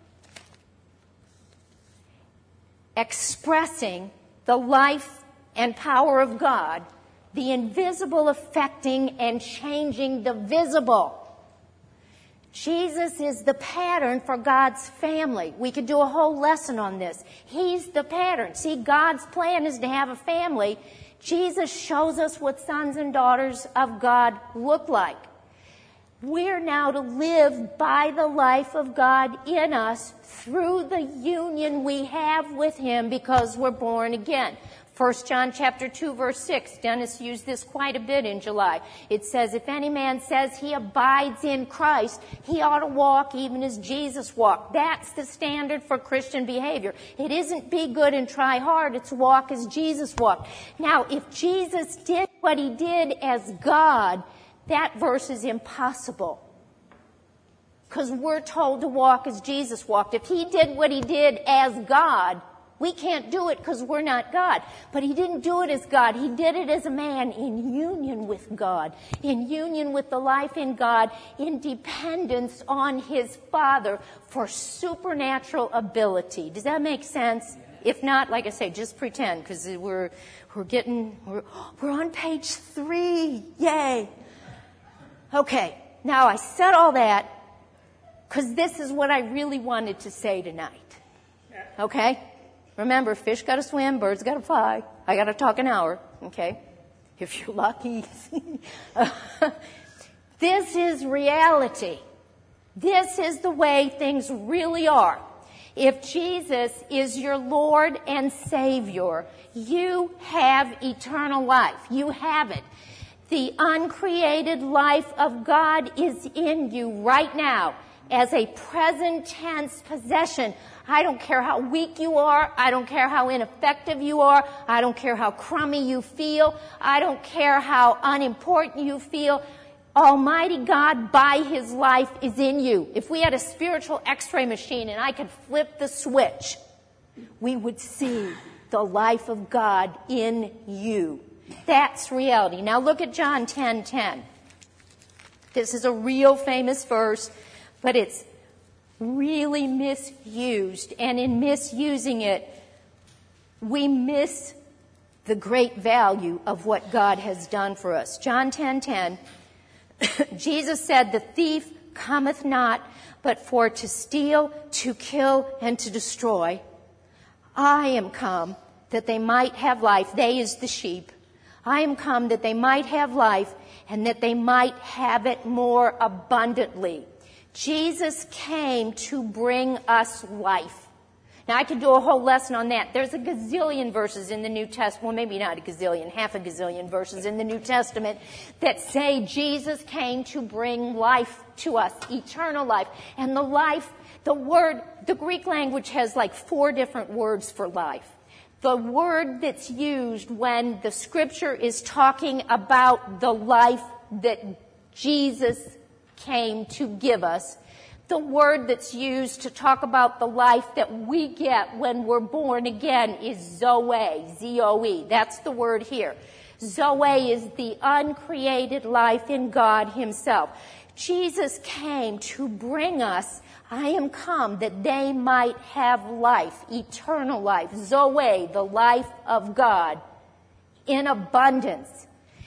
Speaker 1: expressing the life and power of God, the invisible affecting and changing the visible. Jesus is the pattern for God's family. We could do a whole lesson on this. He's the pattern. See, God's plan is to have a family. Jesus shows us what sons and daughters of God look like. We're now to live by the life of God in us through the union we have with him because we're born again. First John chapter two, verse six. Dennis used this quite a bit in July. It says, if any man says he abides in Christ, he ought to walk even as Jesus walked. That's the standard for Christian behavior. It isn't be good and try hard. It's walk as Jesus walked. Now, if Jesus did what he did as God, that verse is impossible. Because we're told to walk as Jesus walked. If he did what he did as God, we can't do it because we're not God. But he didn't do it as God. He did it as a man in union with God, in union with the life in God, in dependence on his Father for supernatural ability. Does that make sense? If not, like I say, just pretend because we're we're getting we're, we're on page three. Yay! Okay, now I said all that because this is what I really wanted to say tonight. Okay? Remember, fish got to swim, birds got to fly. I got to talk an hour, okay? If you're lucky. This is reality. This is the way things really are. If Jesus is your Lord and Savior, you have eternal life. You have it. The uncreated life of God is in you right now as a present tense possession. I don't care how weak you are. I don't care how ineffective you are. I don't care how crummy you feel. I don't care how unimportant you feel. Almighty God, by his life, is in you. If we had a spiritual x-ray machine and I could flip the switch, we would see the life of God in you. That's reality. Now look at John ten ten. This is a real famous verse, but it's really misused, and in misusing it, we miss the great value of what God has done for us. John ten ten, Jesus said, the thief cometh not, but for to steal, to kill, and to destroy. I am come that they might have life. They is the sheep. I am come that they might have life, and that they might have it more abundantly. Jesus came to bring us life. Now, I could do a whole lesson on that. There's a gazillion verses in the New Testament, well, maybe not a gazillion, half a gazillion verses in the New Testament that say Jesus came to bring life to us, eternal life. And the life, the word, the Greek language has like four different words for life. The word that's used when the scripture is talking about the life that Jesus came to give us, the word that's used to talk about the life that we get when we're born again is Zoe, Z O E. That's the word here. Zoe is the uncreated life in God himself. Jesus came to bring us, I am come that they might have life, eternal life, Zoe, the life of God, in abundance.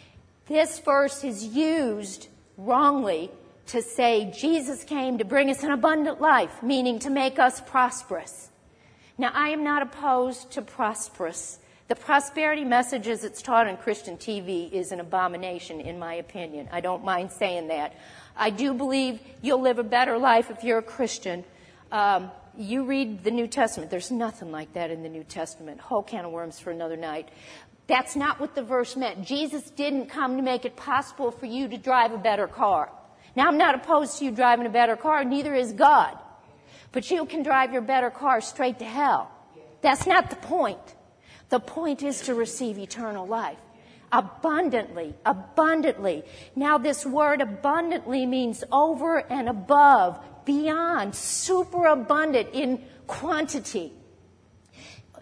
Speaker 1: This verse is used wrongly to say Jesus came to bring us an abundant life, meaning to make us prosperous. Now, I am not opposed to prosperous. The prosperity message as it's taught on Christian T V is an abomination, in my opinion. I don't mind saying that. I do believe you'll live a better life if you're a Christian. Um, you read the New Testament. There's nothing like that in the New Testament. Whole can of worms for another night. That's not what the verse meant. Jesus didn't come to make it possible for you to drive a better car. Now, I'm not opposed to you driving a better car, neither is God. But you can drive your better car straight to hell. That's not the point. The point is to receive eternal life. Abundantly, abundantly. Now, this word abundantly means over and above, beyond, superabundant in quantity.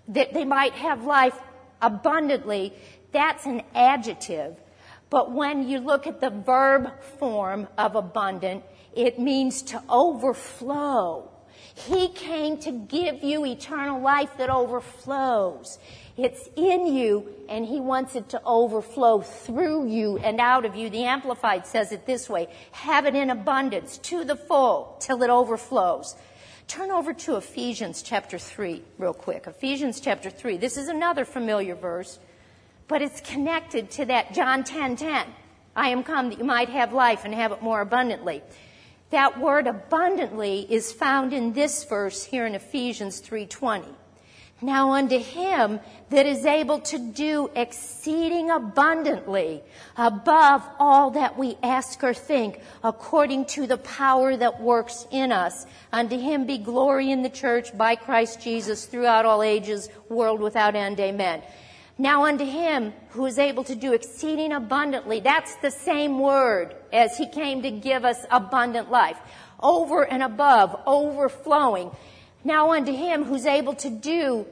Speaker 1: that they might have life abundantly, that's an adjective. But when you look at the verb form of abundant, it means to overflow. He came to give you eternal life that overflows. It's in you, and he wants it to overflow through you and out of you. The Amplified says it this way: have it in abundance, to the full, till it overflows. Turn over to Ephesians chapter three real quick. Ephesians chapter three. This is another familiar verse, but it's connected to that John ten ten. I am come that you might have life and have it more abundantly. That word abundantly is found in this verse here in Ephesians three twenty. Now unto him that is able to do exceeding abundantly above all that we ask or think, according to the power that works in us, unto him be glory in the church by Christ Jesus throughout all ages, world without end. Amen. Now unto him who is able to do exceeding abundantly, that's the same word as he came to give us abundant life. Over and above, overflowing. Now unto him who's able to do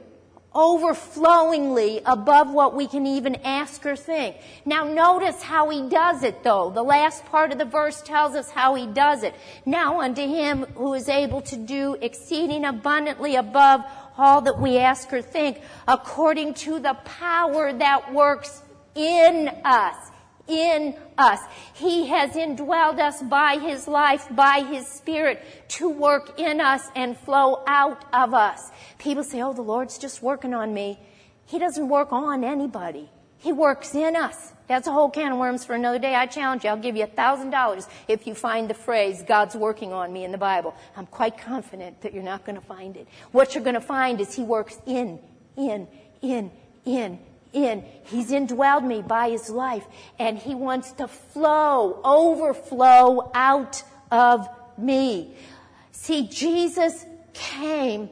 Speaker 1: overflowingly above what we can even ask or think. Now notice how he does it though. The last part of the verse tells us how he does it. Now unto him who is able to do exceeding abundantly above all that we ask or think, according to the power that works in us. In us. He has indwelled us by his life, by his Spirit, to work in us and flow out of us. People say, oh, the Lord's just working on me. He doesn't work on anybody. He works in us. That's a whole can of worms for another day. I challenge you. I'll give you a thousand dollars if you find the phrase, God's working on me in the Bible. I'm quite confident that you're not going to find it. What you're going to find is he works in, in, in, in, in. He's indwelled me by his life, and he wants to flow, overflow out of me. See, Jesus came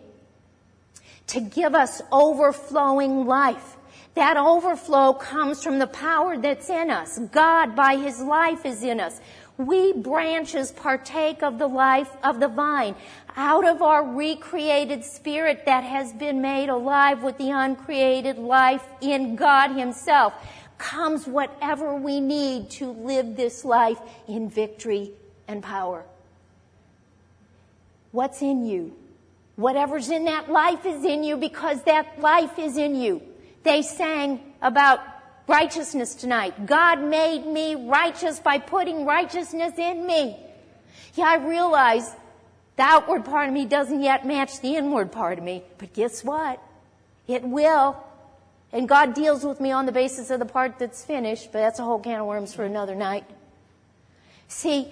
Speaker 1: to give us overflowing life. That overflow comes from the power that's in us. God, by his life, is in us. We branches partake of the life of the vine. Out of our recreated spirit that has been made alive with the uncreated life in God himself comes whatever we need to live this life in victory and power. What's in you? Whatever's in that life is in you because that life is in you. They sang about righteousness tonight. God made me righteous by putting righteousness in me. Yeah, I realize the outward part of me doesn't yet match the inward part of me. But guess what? It will. And God deals with me on the basis of the part that's finished. But that's a whole can of worms for another night. See,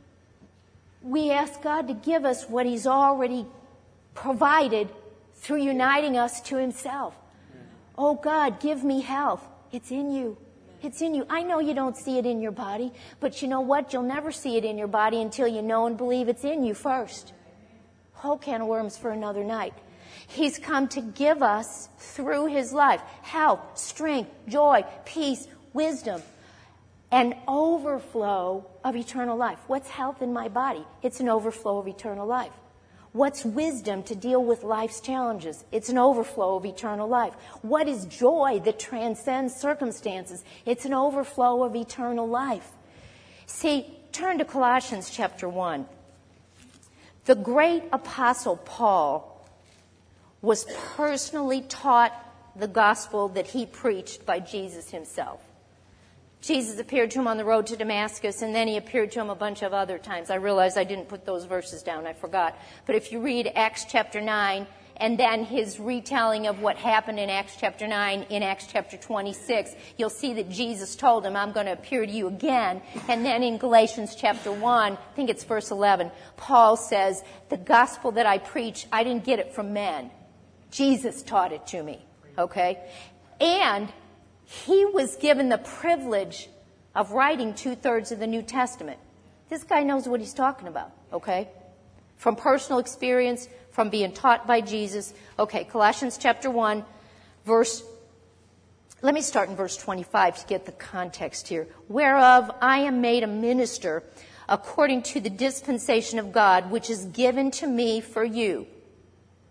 Speaker 1: we ask God to give us what he's already provided through uniting us to himself. Oh God, give me health. It's in you. It's in you. I know you don't see it in your body, but you know what? You'll never see it in your body until you know and believe it's in you first. Whole can of worms for another night. He's come to give us, through his life, health, strength, joy, peace, wisdom, an overflow of eternal life. What's health in my body? It's an overflow of eternal life. What's wisdom to deal with life's challenges? It's an overflow of eternal life. What is joy that transcends circumstances? It's an overflow of eternal life. See, turn to Colossians chapter one. The great apostle Paul was personally taught the gospel that he preached by Jesus himself. Jesus appeared to him on the road to Damascus, and then he appeared to him a bunch of other times. I realize I didn't put those verses down. I forgot. But if you read Acts chapter nine, and then his retelling of what happened in Acts chapter nine, in Acts chapter twenty-six, you'll see that Jesus told him, I'm going to appear to you again. And then in Galatians chapter one, I think it's verse eleven, Paul says, the gospel that I preach, I didn't get it from men. Jesus taught it to me. Okay? And he was given the privilege of writing two-thirds of the New Testament. This guy knows what he's talking about, okay? From personal experience, from being taught by Jesus. Okay, Colossians chapter one, verse, let me start in verse twenty-five to get the context here. Whereof I am made a minister according to the dispensation of God, which is given to me for you.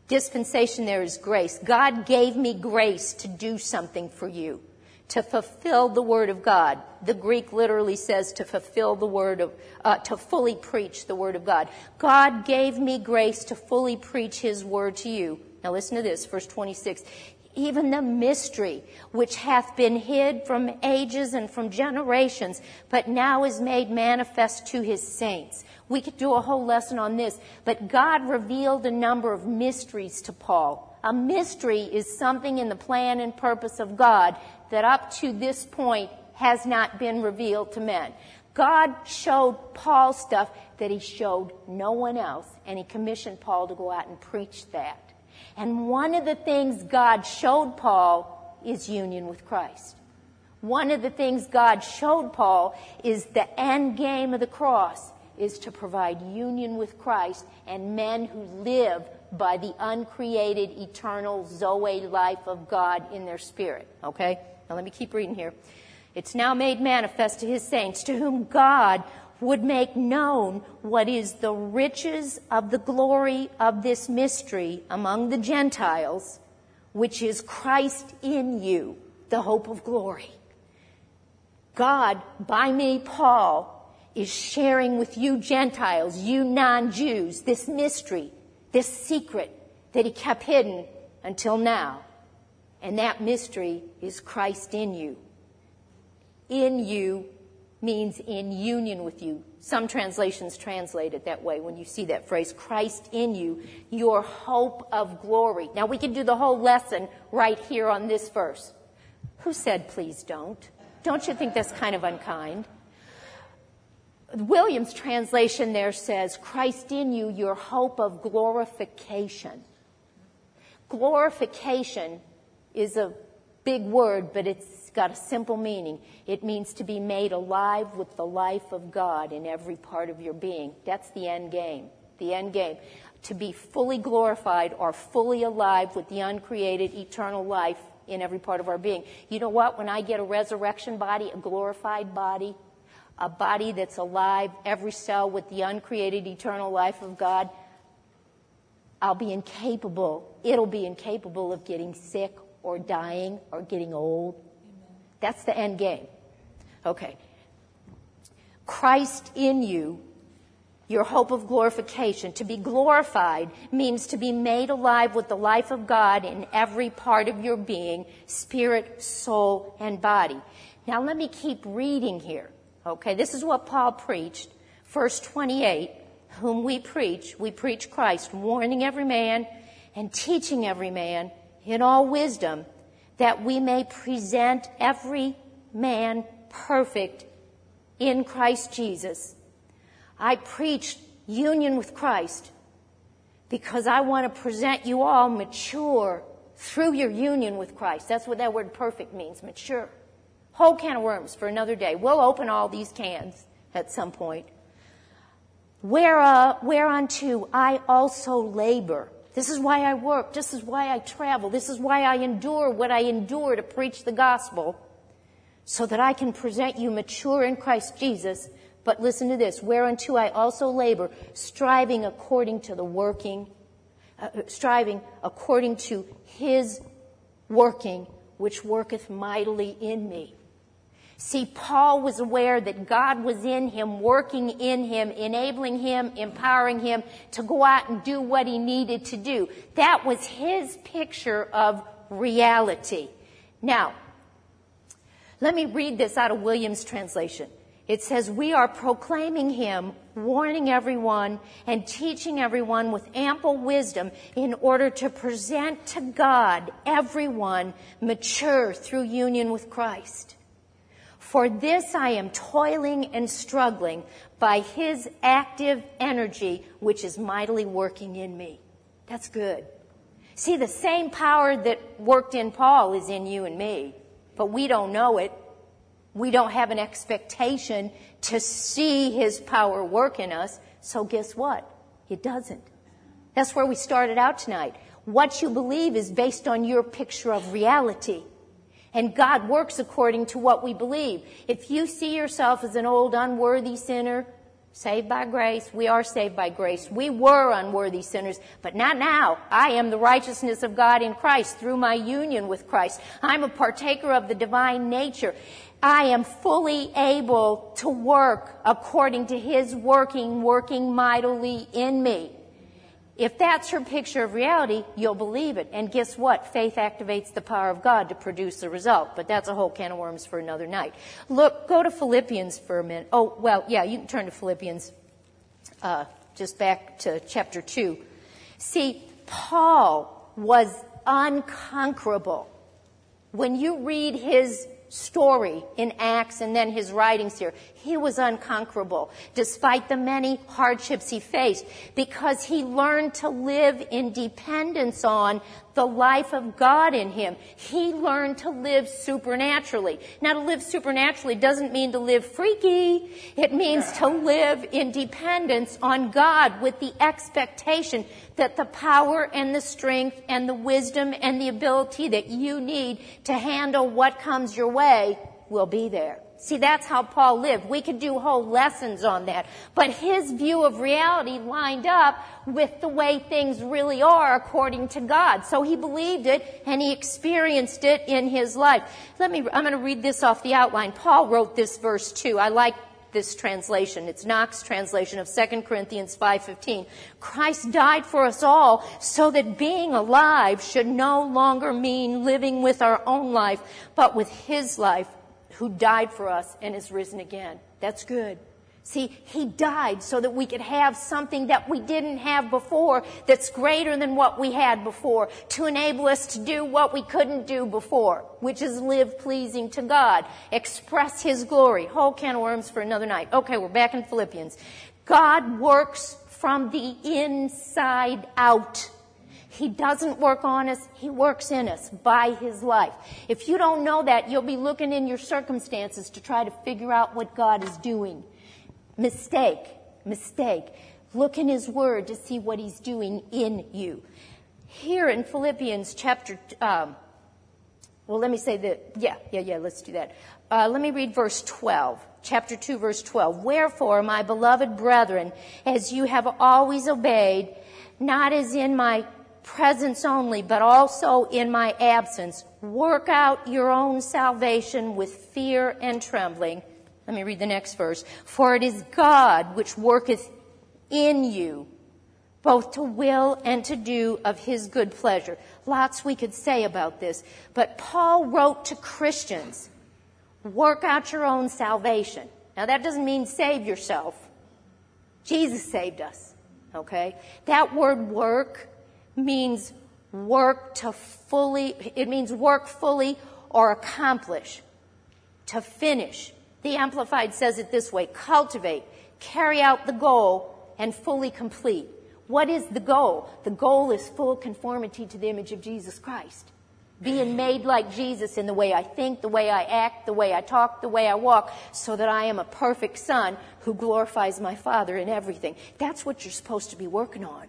Speaker 1: Dispensation there is grace. God gave me grace to do something for you, to fulfill the word of God. The Greek literally says to fulfill the word of, uh, to fully preach the word of God. God gave me grace to fully preach his word to you. Now listen to this, verse twenty-six. Even the mystery which hath been hid from ages and from generations, but now is made manifest to his saints. We could do a whole lesson on this, but God revealed a number of mysteries to Paul. A mystery is something in the plan and purpose of God that up to this point has not been revealed to men. God showed Paul stuff that he showed no one else, and he commissioned Paul to go out and preach that. And one of the things God showed Paul is union with Christ. One of the things God showed Paul is the end game of the cross is to provide union with Christ and men who live by the uncreated, eternal Zoe life of God in their spirit. Okay? Now let me keep reading here. It's now made manifest to his saints, to whom God would make known what is the riches of the glory of this mystery among the Gentiles, which is Christ in you, the hope of glory. God, by me, Paul, is sharing with you Gentiles, you non-Jews, this mystery, this secret that he kept hidden until now. And that mystery is Christ in you. In you means in union with you. Some translations translate it that way when you see that phrase, Christ in you, your hope of glory. Now we can do the whole lesson right here on this verse. Who said please don't? Don't you think that's kind of unkind? Williams' translation there says, Christ in you, your hope of glorification. Glorification is a big word, but it's got a simple meaning. It means to be made alive with the life of God in every part of your being. That's the end game. The end game. To be fully glorified or fully alive with the uncreated eternal life in every part of our being. You know what? When I get a resurrection body, a glorified body, a body that's alive, every cell with the uncreated eternal life of God, I'll be incapable, it'll be incapable of getting sick or dying or getting old. Amen. That's the end game. Okay. Christ in you, your hope of glorification. To be glorified means to be made alive with the life of God in every part of your being, spirit, soul, and body. Now let me keep reading here. Okay, this is what Paul preached. Verse twenty-eight, whom we preach, we preach Christ, warning every man and teaching every man in all wisdom, that we may present every man perfect in Christ Jesus. I preach union with Christ because I want to present you all mature through your union with Christ. That's what that word perfect means, mature. Whole can of worms for another day. We'll open all these cans at some point. Where, uh, whereunto I also labor. This is why I work. This is why I travel. This is why I endure what I endure to preach the gospel, so that I can present you mature in Christ Jesus. But listen to this. Whereunto I also labor, striving according to the working, uh, striving according to his working, which worketh mightily in me. See, Paul was aware that God was in him, working in him, enabling him, empowering him to go out and do what he needed to do. That was his picture of reality. Now, let me read this out of Williams' translation. It says, we are proclaiming him, warning everyone, and teaching everyone with ample wisdom in order to present to God everyone mature through union with Christ. For this I am toiling and struggling by his active energy, which is mightily working in me. That's good. See, the same power that worked in Paul is in you and me, but we don't know it. We don't have an expectation to see his power work in us, so guess what? It doesn't. That's where we started out tonight. What you believe is based on your picture of reality. And God works according to what we believe. If you see yourself as an old, unworthy sinner, Saved by grace. We are saved by grace. We were unworthy sinners, but not now. I am the righteousness of God in Christ through my union with Christ. I'm a partaker of the divine nature. I am fully able to work according to His working, working mightily in me. If that's your picture of reality, you'll believe it. And guess what? Faith activates the power of God to produce the result. But that's a whole can of worms for another night. Look, go to Philippians for a minute. Oh, well, yeah, you can turn to Philippians, uh, just back to chapter two. See, Paul was unconquerable. When you read his story in Acts and then his writings here, he was unconquerable despite the many hardships he faced, because he learned to live in dependence on the life of God in him. He learned to live supernaturally. Now, to live supernaturally doesn't mean to live freaky. It means to live in dependence on God with the expectation that the power and the strength and the wisdom and the ability that you need to handle what comes your way will be there. See, that's how Paul lived. We could do whole lessons on that. But his view of reality lined up with the way things really are according to God. So he believed it and he experienced it in his life. Let me, I'm going to read this off the outline. Paul wrote this verse too. I like this translation. It's Knox translation of Second Corinthians five fifteen. Christ died for us all so that being alive should no longer mean living with our own life, but with His life, who died for us and is risen again. That's good. See, He died so that we could have something that we didn't have before that's greater than what we had before, to enable us to do what we couldn't do before, which is live pleasing to God, express His glory. Whole can of worms for another night. Okay, we're back in Philippians. God works from the inside out. He doesn't work on us. He works in us by His life. If you don't know that, you'll be looking in your circumstances to try to figure out what God is doing. Mistake. Mistake. Look in His Word to see what He's doing in you. Here in Philippians chapter, um, well, let me say that, yeah, yeah, yeah, let's do that. Uh, let me read verse twelve. Chapter two, verse twelve. Wherefore, my beloved brethren, as you have always obeyed, not as in my presence only, but also in my absence, work out your own salvation with fear and trembling. Let me read the next verse. For it is God which worketh in you, both to will and to do of His good pleasure. Lots we could say about this, but Paul wrote to Christians, work out your own salvation. Now that doesn't mean save yourself. Jesus saved us, okay? That word work means work to fully, it means work fully or accomplish, to finish. The Amplified says it this way: cultivate, carry out the goal, and fully complete. What is the goal? The goal is full conformity to the image of Jesus Christ. Being made like Jesus in the way I think, the way I act, the way I talk, the way I walk, so that I am a perfect son who glorifies my Father in everything. That's what you're supposed to be working on.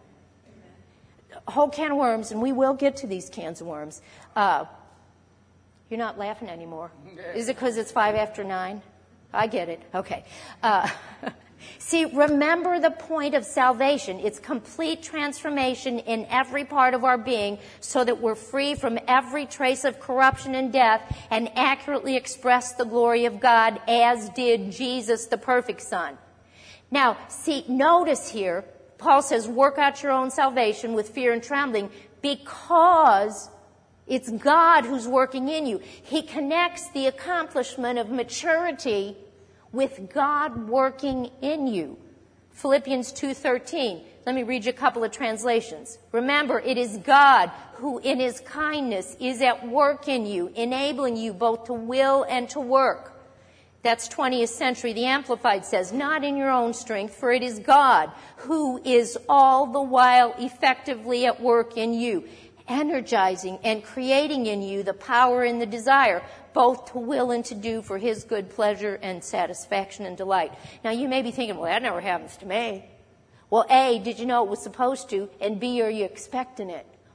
Speaker 1: A whole can of worms, and we will get to these cans of worms. Uh, you're not laughing anymore. Is it because it's five after nine? I get it. Okay. Uh, see, remember the point of salvation. It's complete transformation in every part of our being so that we're free from every trace of corruption and death and accurately express the glory of God as did Jesus, the perfect Son. Now, see, notice here, Paul says, work out your own salvation with fear and trembling, because it's God who's working in you. He connects the accomplishment of maturity with God working in you. Philippians two thirteen. Let me read you a couple of translations. Remember, it is God who in His kindness is at work in you, enabling you both to will and to work. That's twentieth century. The Amplified says, not in your own strength, for it is God who is all the while effectively at work in you, energizing and creating in you the power and the desire, both to will and to do for His good pleasure and satisfaction and delight. Now, you may be thinking, well, that never happens to me. Well, A, did you know it was supposed to? And B, are you expecting it?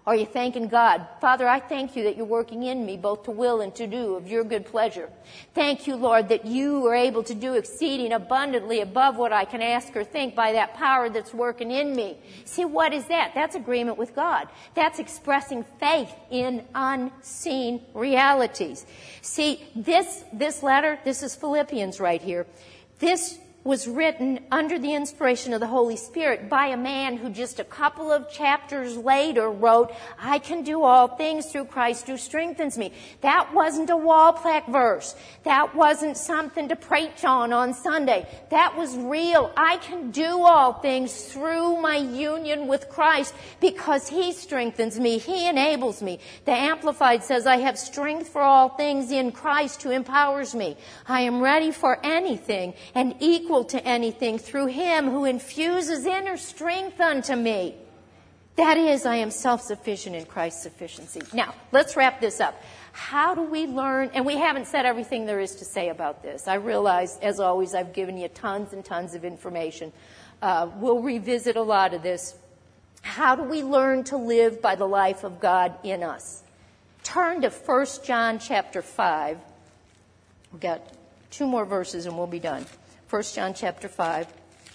Speaker 1: Are you thanking God? Father, I thank you that you're working in me both to will and to do of your good pleasure. Thank you, Lord, that you are able to do exceeding abundantly above what I can ask or think by that power that's working in me. See, what is that? That's agreement with God. That's expressing faith in unseen realities. See, this, this letter, this is Philippians right here. This was written under the inspiration of the Holy Spirit by a man who just a couple of chapters later wrote, I can do all things through Christ who strengthens me. That wasn't a wall plaque verse. That wasn't something to preach on on Sunday. That was real. I can do all things through my union with Christ because He strengthens me. He enables me. The Amplified says, I have strength for all things in Christ who empowers me. I am ready for anything and equal to anything through Him who infuses inner strength unto me. That is, I am self-sufficient in Christ's sufficiency. Now, let's wrap this up. How do we learn? And we haven't said everything there is to say about this. I realize, as always, I've given you tons and tons of information. Uh, we'll revisit a lot of this. How do we learn to live by the life of God in us? Turn to First John chapter five. We've got two more verses and we'll be done. First John chapter five.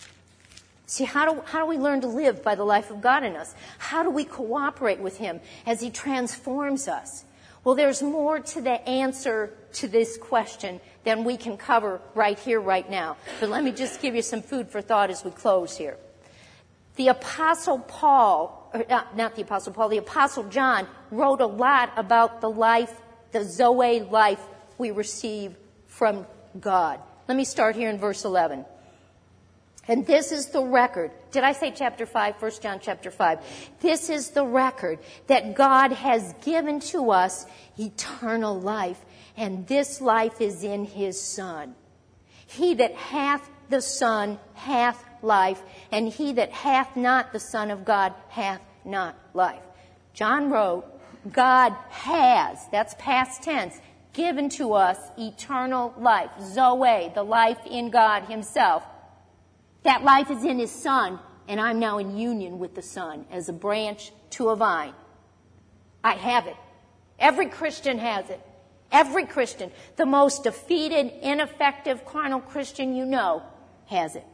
Speaker 1: See, how do, how do we learn to live by the life of God in us? How do we cooperate with Him as He transforms us? Well, there's more to the answer to this question than we can cover right here, right now. But let me just give you some food for thought as we close here. The Apostle Paul, or not, not the Apostle Paul, the Apostle John wrote a lot about the life, the Zoe life we receive from God. Let me start here in verse eleven. And this is the record. Did I say chapter five? First John chapter five. This is the record that God has given to us eternal life, and this life is in His Son. He that hath the Son hath life, and he that hath not the Son of God hath not life. John wrote, God has, that's past tense, given to us eternal life. Zoe, the life in God Himself. That life is in His Son, and I'm now in union with the Son as a branch to a vine. I have it. Every Christian has it. Every Christian. The most defeated, ineffective, carnal Christian you know has it.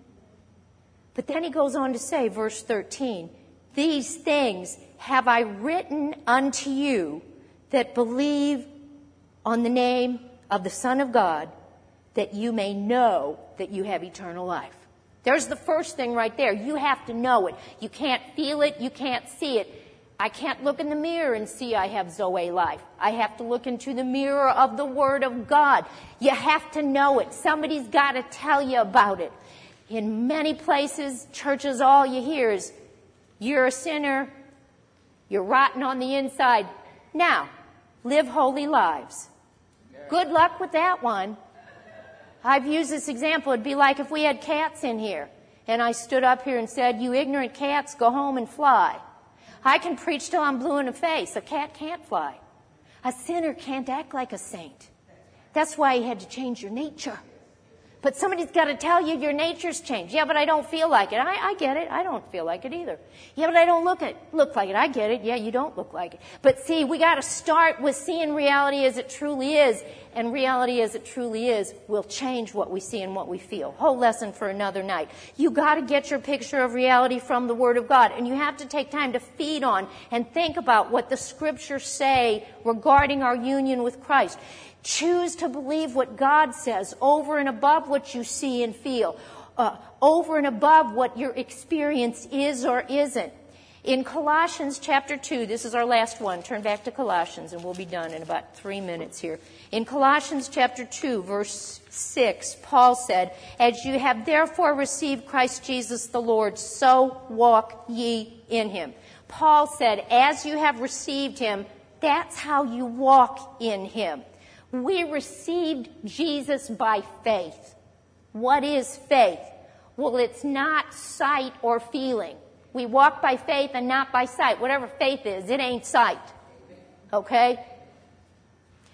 Speaker 1: But then he goes on to say, verse thirteen, these things have I written unto you that believe on the name of the Son of God, that you may know that you have eternal life. There's the first thing right there. You have to know it. You can't feel it. You can't see it. I can't look in the mirror and see I have Zoe life. I have to look into the mirror of the Word of God. You have to know it. Somebody's got to tell you about it. In many places, churches, all you hear is, you're a sinner. You're rotten on the inside. Now, live holy lives. Good luck with that one. I've used this example. It'd be like if we had cats in here, and I stood up here and said, you ignorant cats, go home and fly. I can preach till I'm blue in the face. A cat can't fly. A sinner can't act like a saint. That's why He had to change your nature. But somebody's got to tell you your nature's changed. Yeah, but I don't feel like it. I, I get it. I don't feel like it either. Yeah, but I don't look it, look like it. I get it. Yeah, you don't look like it. But see, we got to start with seeing reality as it truly is. And reality as it truly is will change what we see and what we feel. Whole lesson for another night. You got to get your picture of reality from the Word of God. And you have to take time to feed on and think about what the Scriptures say regarding our union with Christ. Choose to believe what God says over and above what you see and feel, uh, over and above what your experience is or isn't. In Colossians chapter two, this is our last one. Turn back to Colossians and we'll be done in about three minutes here. In Colossians chapter two, verse six, Paul said, as you have therefore received Christ Jesus the Lord, so walk ye in Him. Paul said, as you have received Him, that's how you walk in Him. We received Jesus by faith. What is faith? Well, it's not sight or feeling. We walk by faith and not by sight. Whatever faith is, it ain't sight. Okay?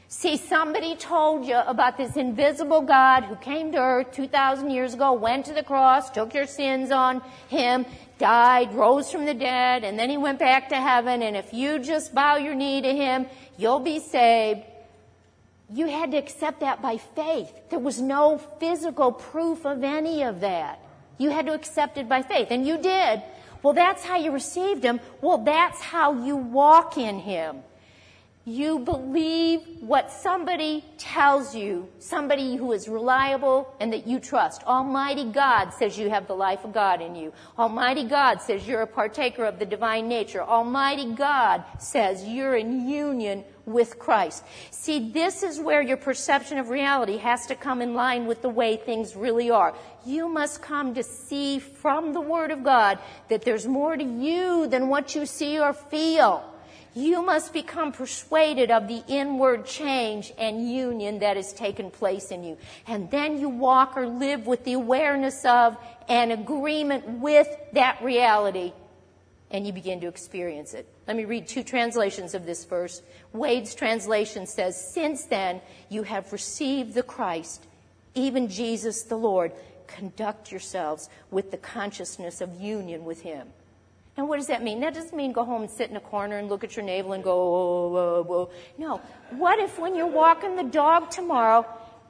Speaker 1: See, somebody told you about this invisible God who came to earth two thousand years ago, went to the cross, took your sins on him, died, rose from the dead, and then he went back to heaven, and if you just bow your knee to him, you'll be saved. You had to accept that by faith. There was no physical proof of any of that. You had to accept it by faith, and you did. Well, that's how you received him. Well, that's how you walk in him. You believe what somebody tells you, somebody who is reliable and that you trust. Almighty God says you have the life of God in you. Almighty God says you're a partaker of the divine nature. Almighty God says you're in union with Christ. See, this is where your perception of reality has to come in line with the way things really are. You must come to see from the Word of God that there's more to you than what you see or feel. You must become persuaded of the inward change and union that has taken place in you. And then you walk or live with the awareness of and agreement with that reality, and you begin to experience it. Let me read two translations of this verse. Wade's translation says, "Since then you have received the Christ, even Jesus the Lord, conduct yourselves with the consciousness of union with him." And what does that mean? That doesn't mean go home and sit in a corner and look at your navel and go, oh, oh, oh. No. What if when you're walking the dog tomorrow,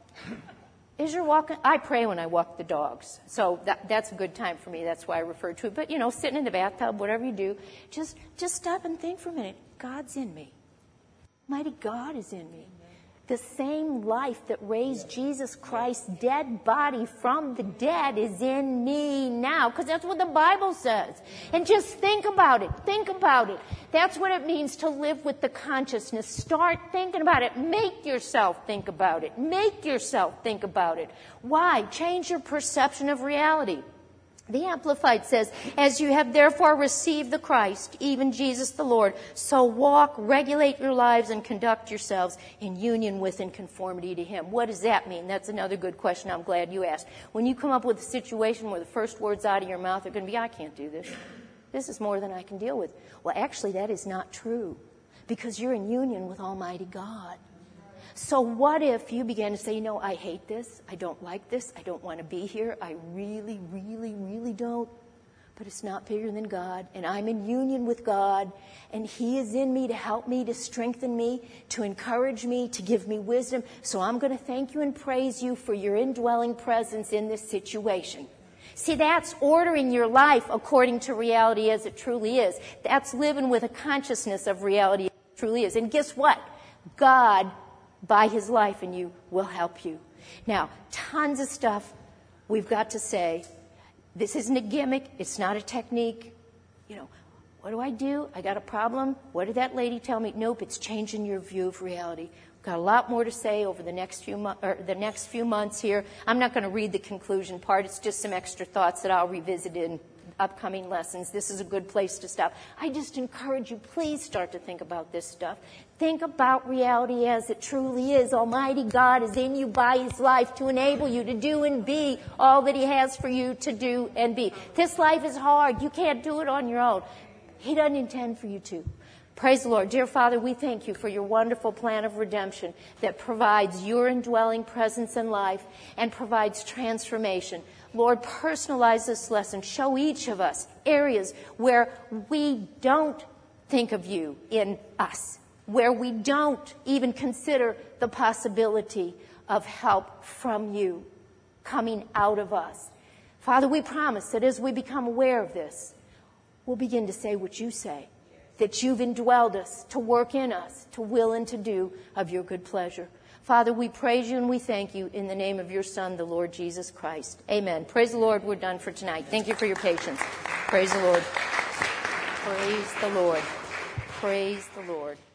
Speaker 1: is you're walking, I pray when I walk the dogs. So that, that's a good time for me. That's why I refer to it. But, you know, sitting in the bathtub, whatever you do, just, just stop and think for a minute. God's in me. Mighty God is in me. The same life that raised Jesus Christ's dead body from the dead is in me now, because that's what the Bible says. And just think about it. Think about it. That's what it means to live with the consciousness. Start thinking about it. Make yourself think about it. Make yourself think about it. Why? Change your perception of reality. The Amplified says, "As you have therefore received the Christ, even Jesus the Lord, so walk, regulate your lives, and conduct yourselves in union with and conformity to him." What does that mean? That's another good question. I'm glad you asked. When you come up with a situation where the first words out of your mouth are going to be, "I can't do this. This is more than I can deal with." Well, actually, that is not true, because you're in union with Almighty God. So what if you began to say, you know, I hate this, I don't like this, I don't want to be here, I really, really, really don't, but it's not bigger than God, and I'm in union with God, and he is in me to help me, to strengthen me, to encourage me, to give me wisdom, so I'm going to thank you and praise you for your indwelling presence in this situation. See, that's ordering your life according to reality as it truly is. That's living with a consciousness of reality as it truly is. And guess what? God, by his life in you, will help you. Now, tons of stuff we've got to say. This isn't a gimmick. It's not a technique. You know, what do I do? I got a problem. What did that lady tell me? Nope, it's changing your view of reality. We've got a lot more to say over the next few mo- or the next few months here. I'm not going to read the conclusion part. It's just some extra thoughts that I'll revisit in upcoming lessons. This is a good place to stop. I just encourage you, please start to think about this stuff. Think about reality as it truly is. Almighty God is in you by his life to enable you to do and be all that he has for you to do and be. This life is hard. You can't do it on your own. He doesn't intend for you to. Praise the Lord. Dear Father, we thank you for your wonderful plan of redemption that provides your indwelling presence and life and provides transformation. Lord, personalize this lesson. Show each of us areas where we don't think of you in us, where we don't even consider the possibility of help from you coming out of us. Father, we promise that as we become aware of this, we'll begin to say what you say, that you've indwelled us to work in us, to will and to do of your good pleasure. Father, we praise you and we thank you in the name of your Son, the Lord Jesus Christ. Amen. Praise the Lord. We're done for tonight. Thank you for your patience. Praise the Lord. Praise the Lord. Praise the Lord.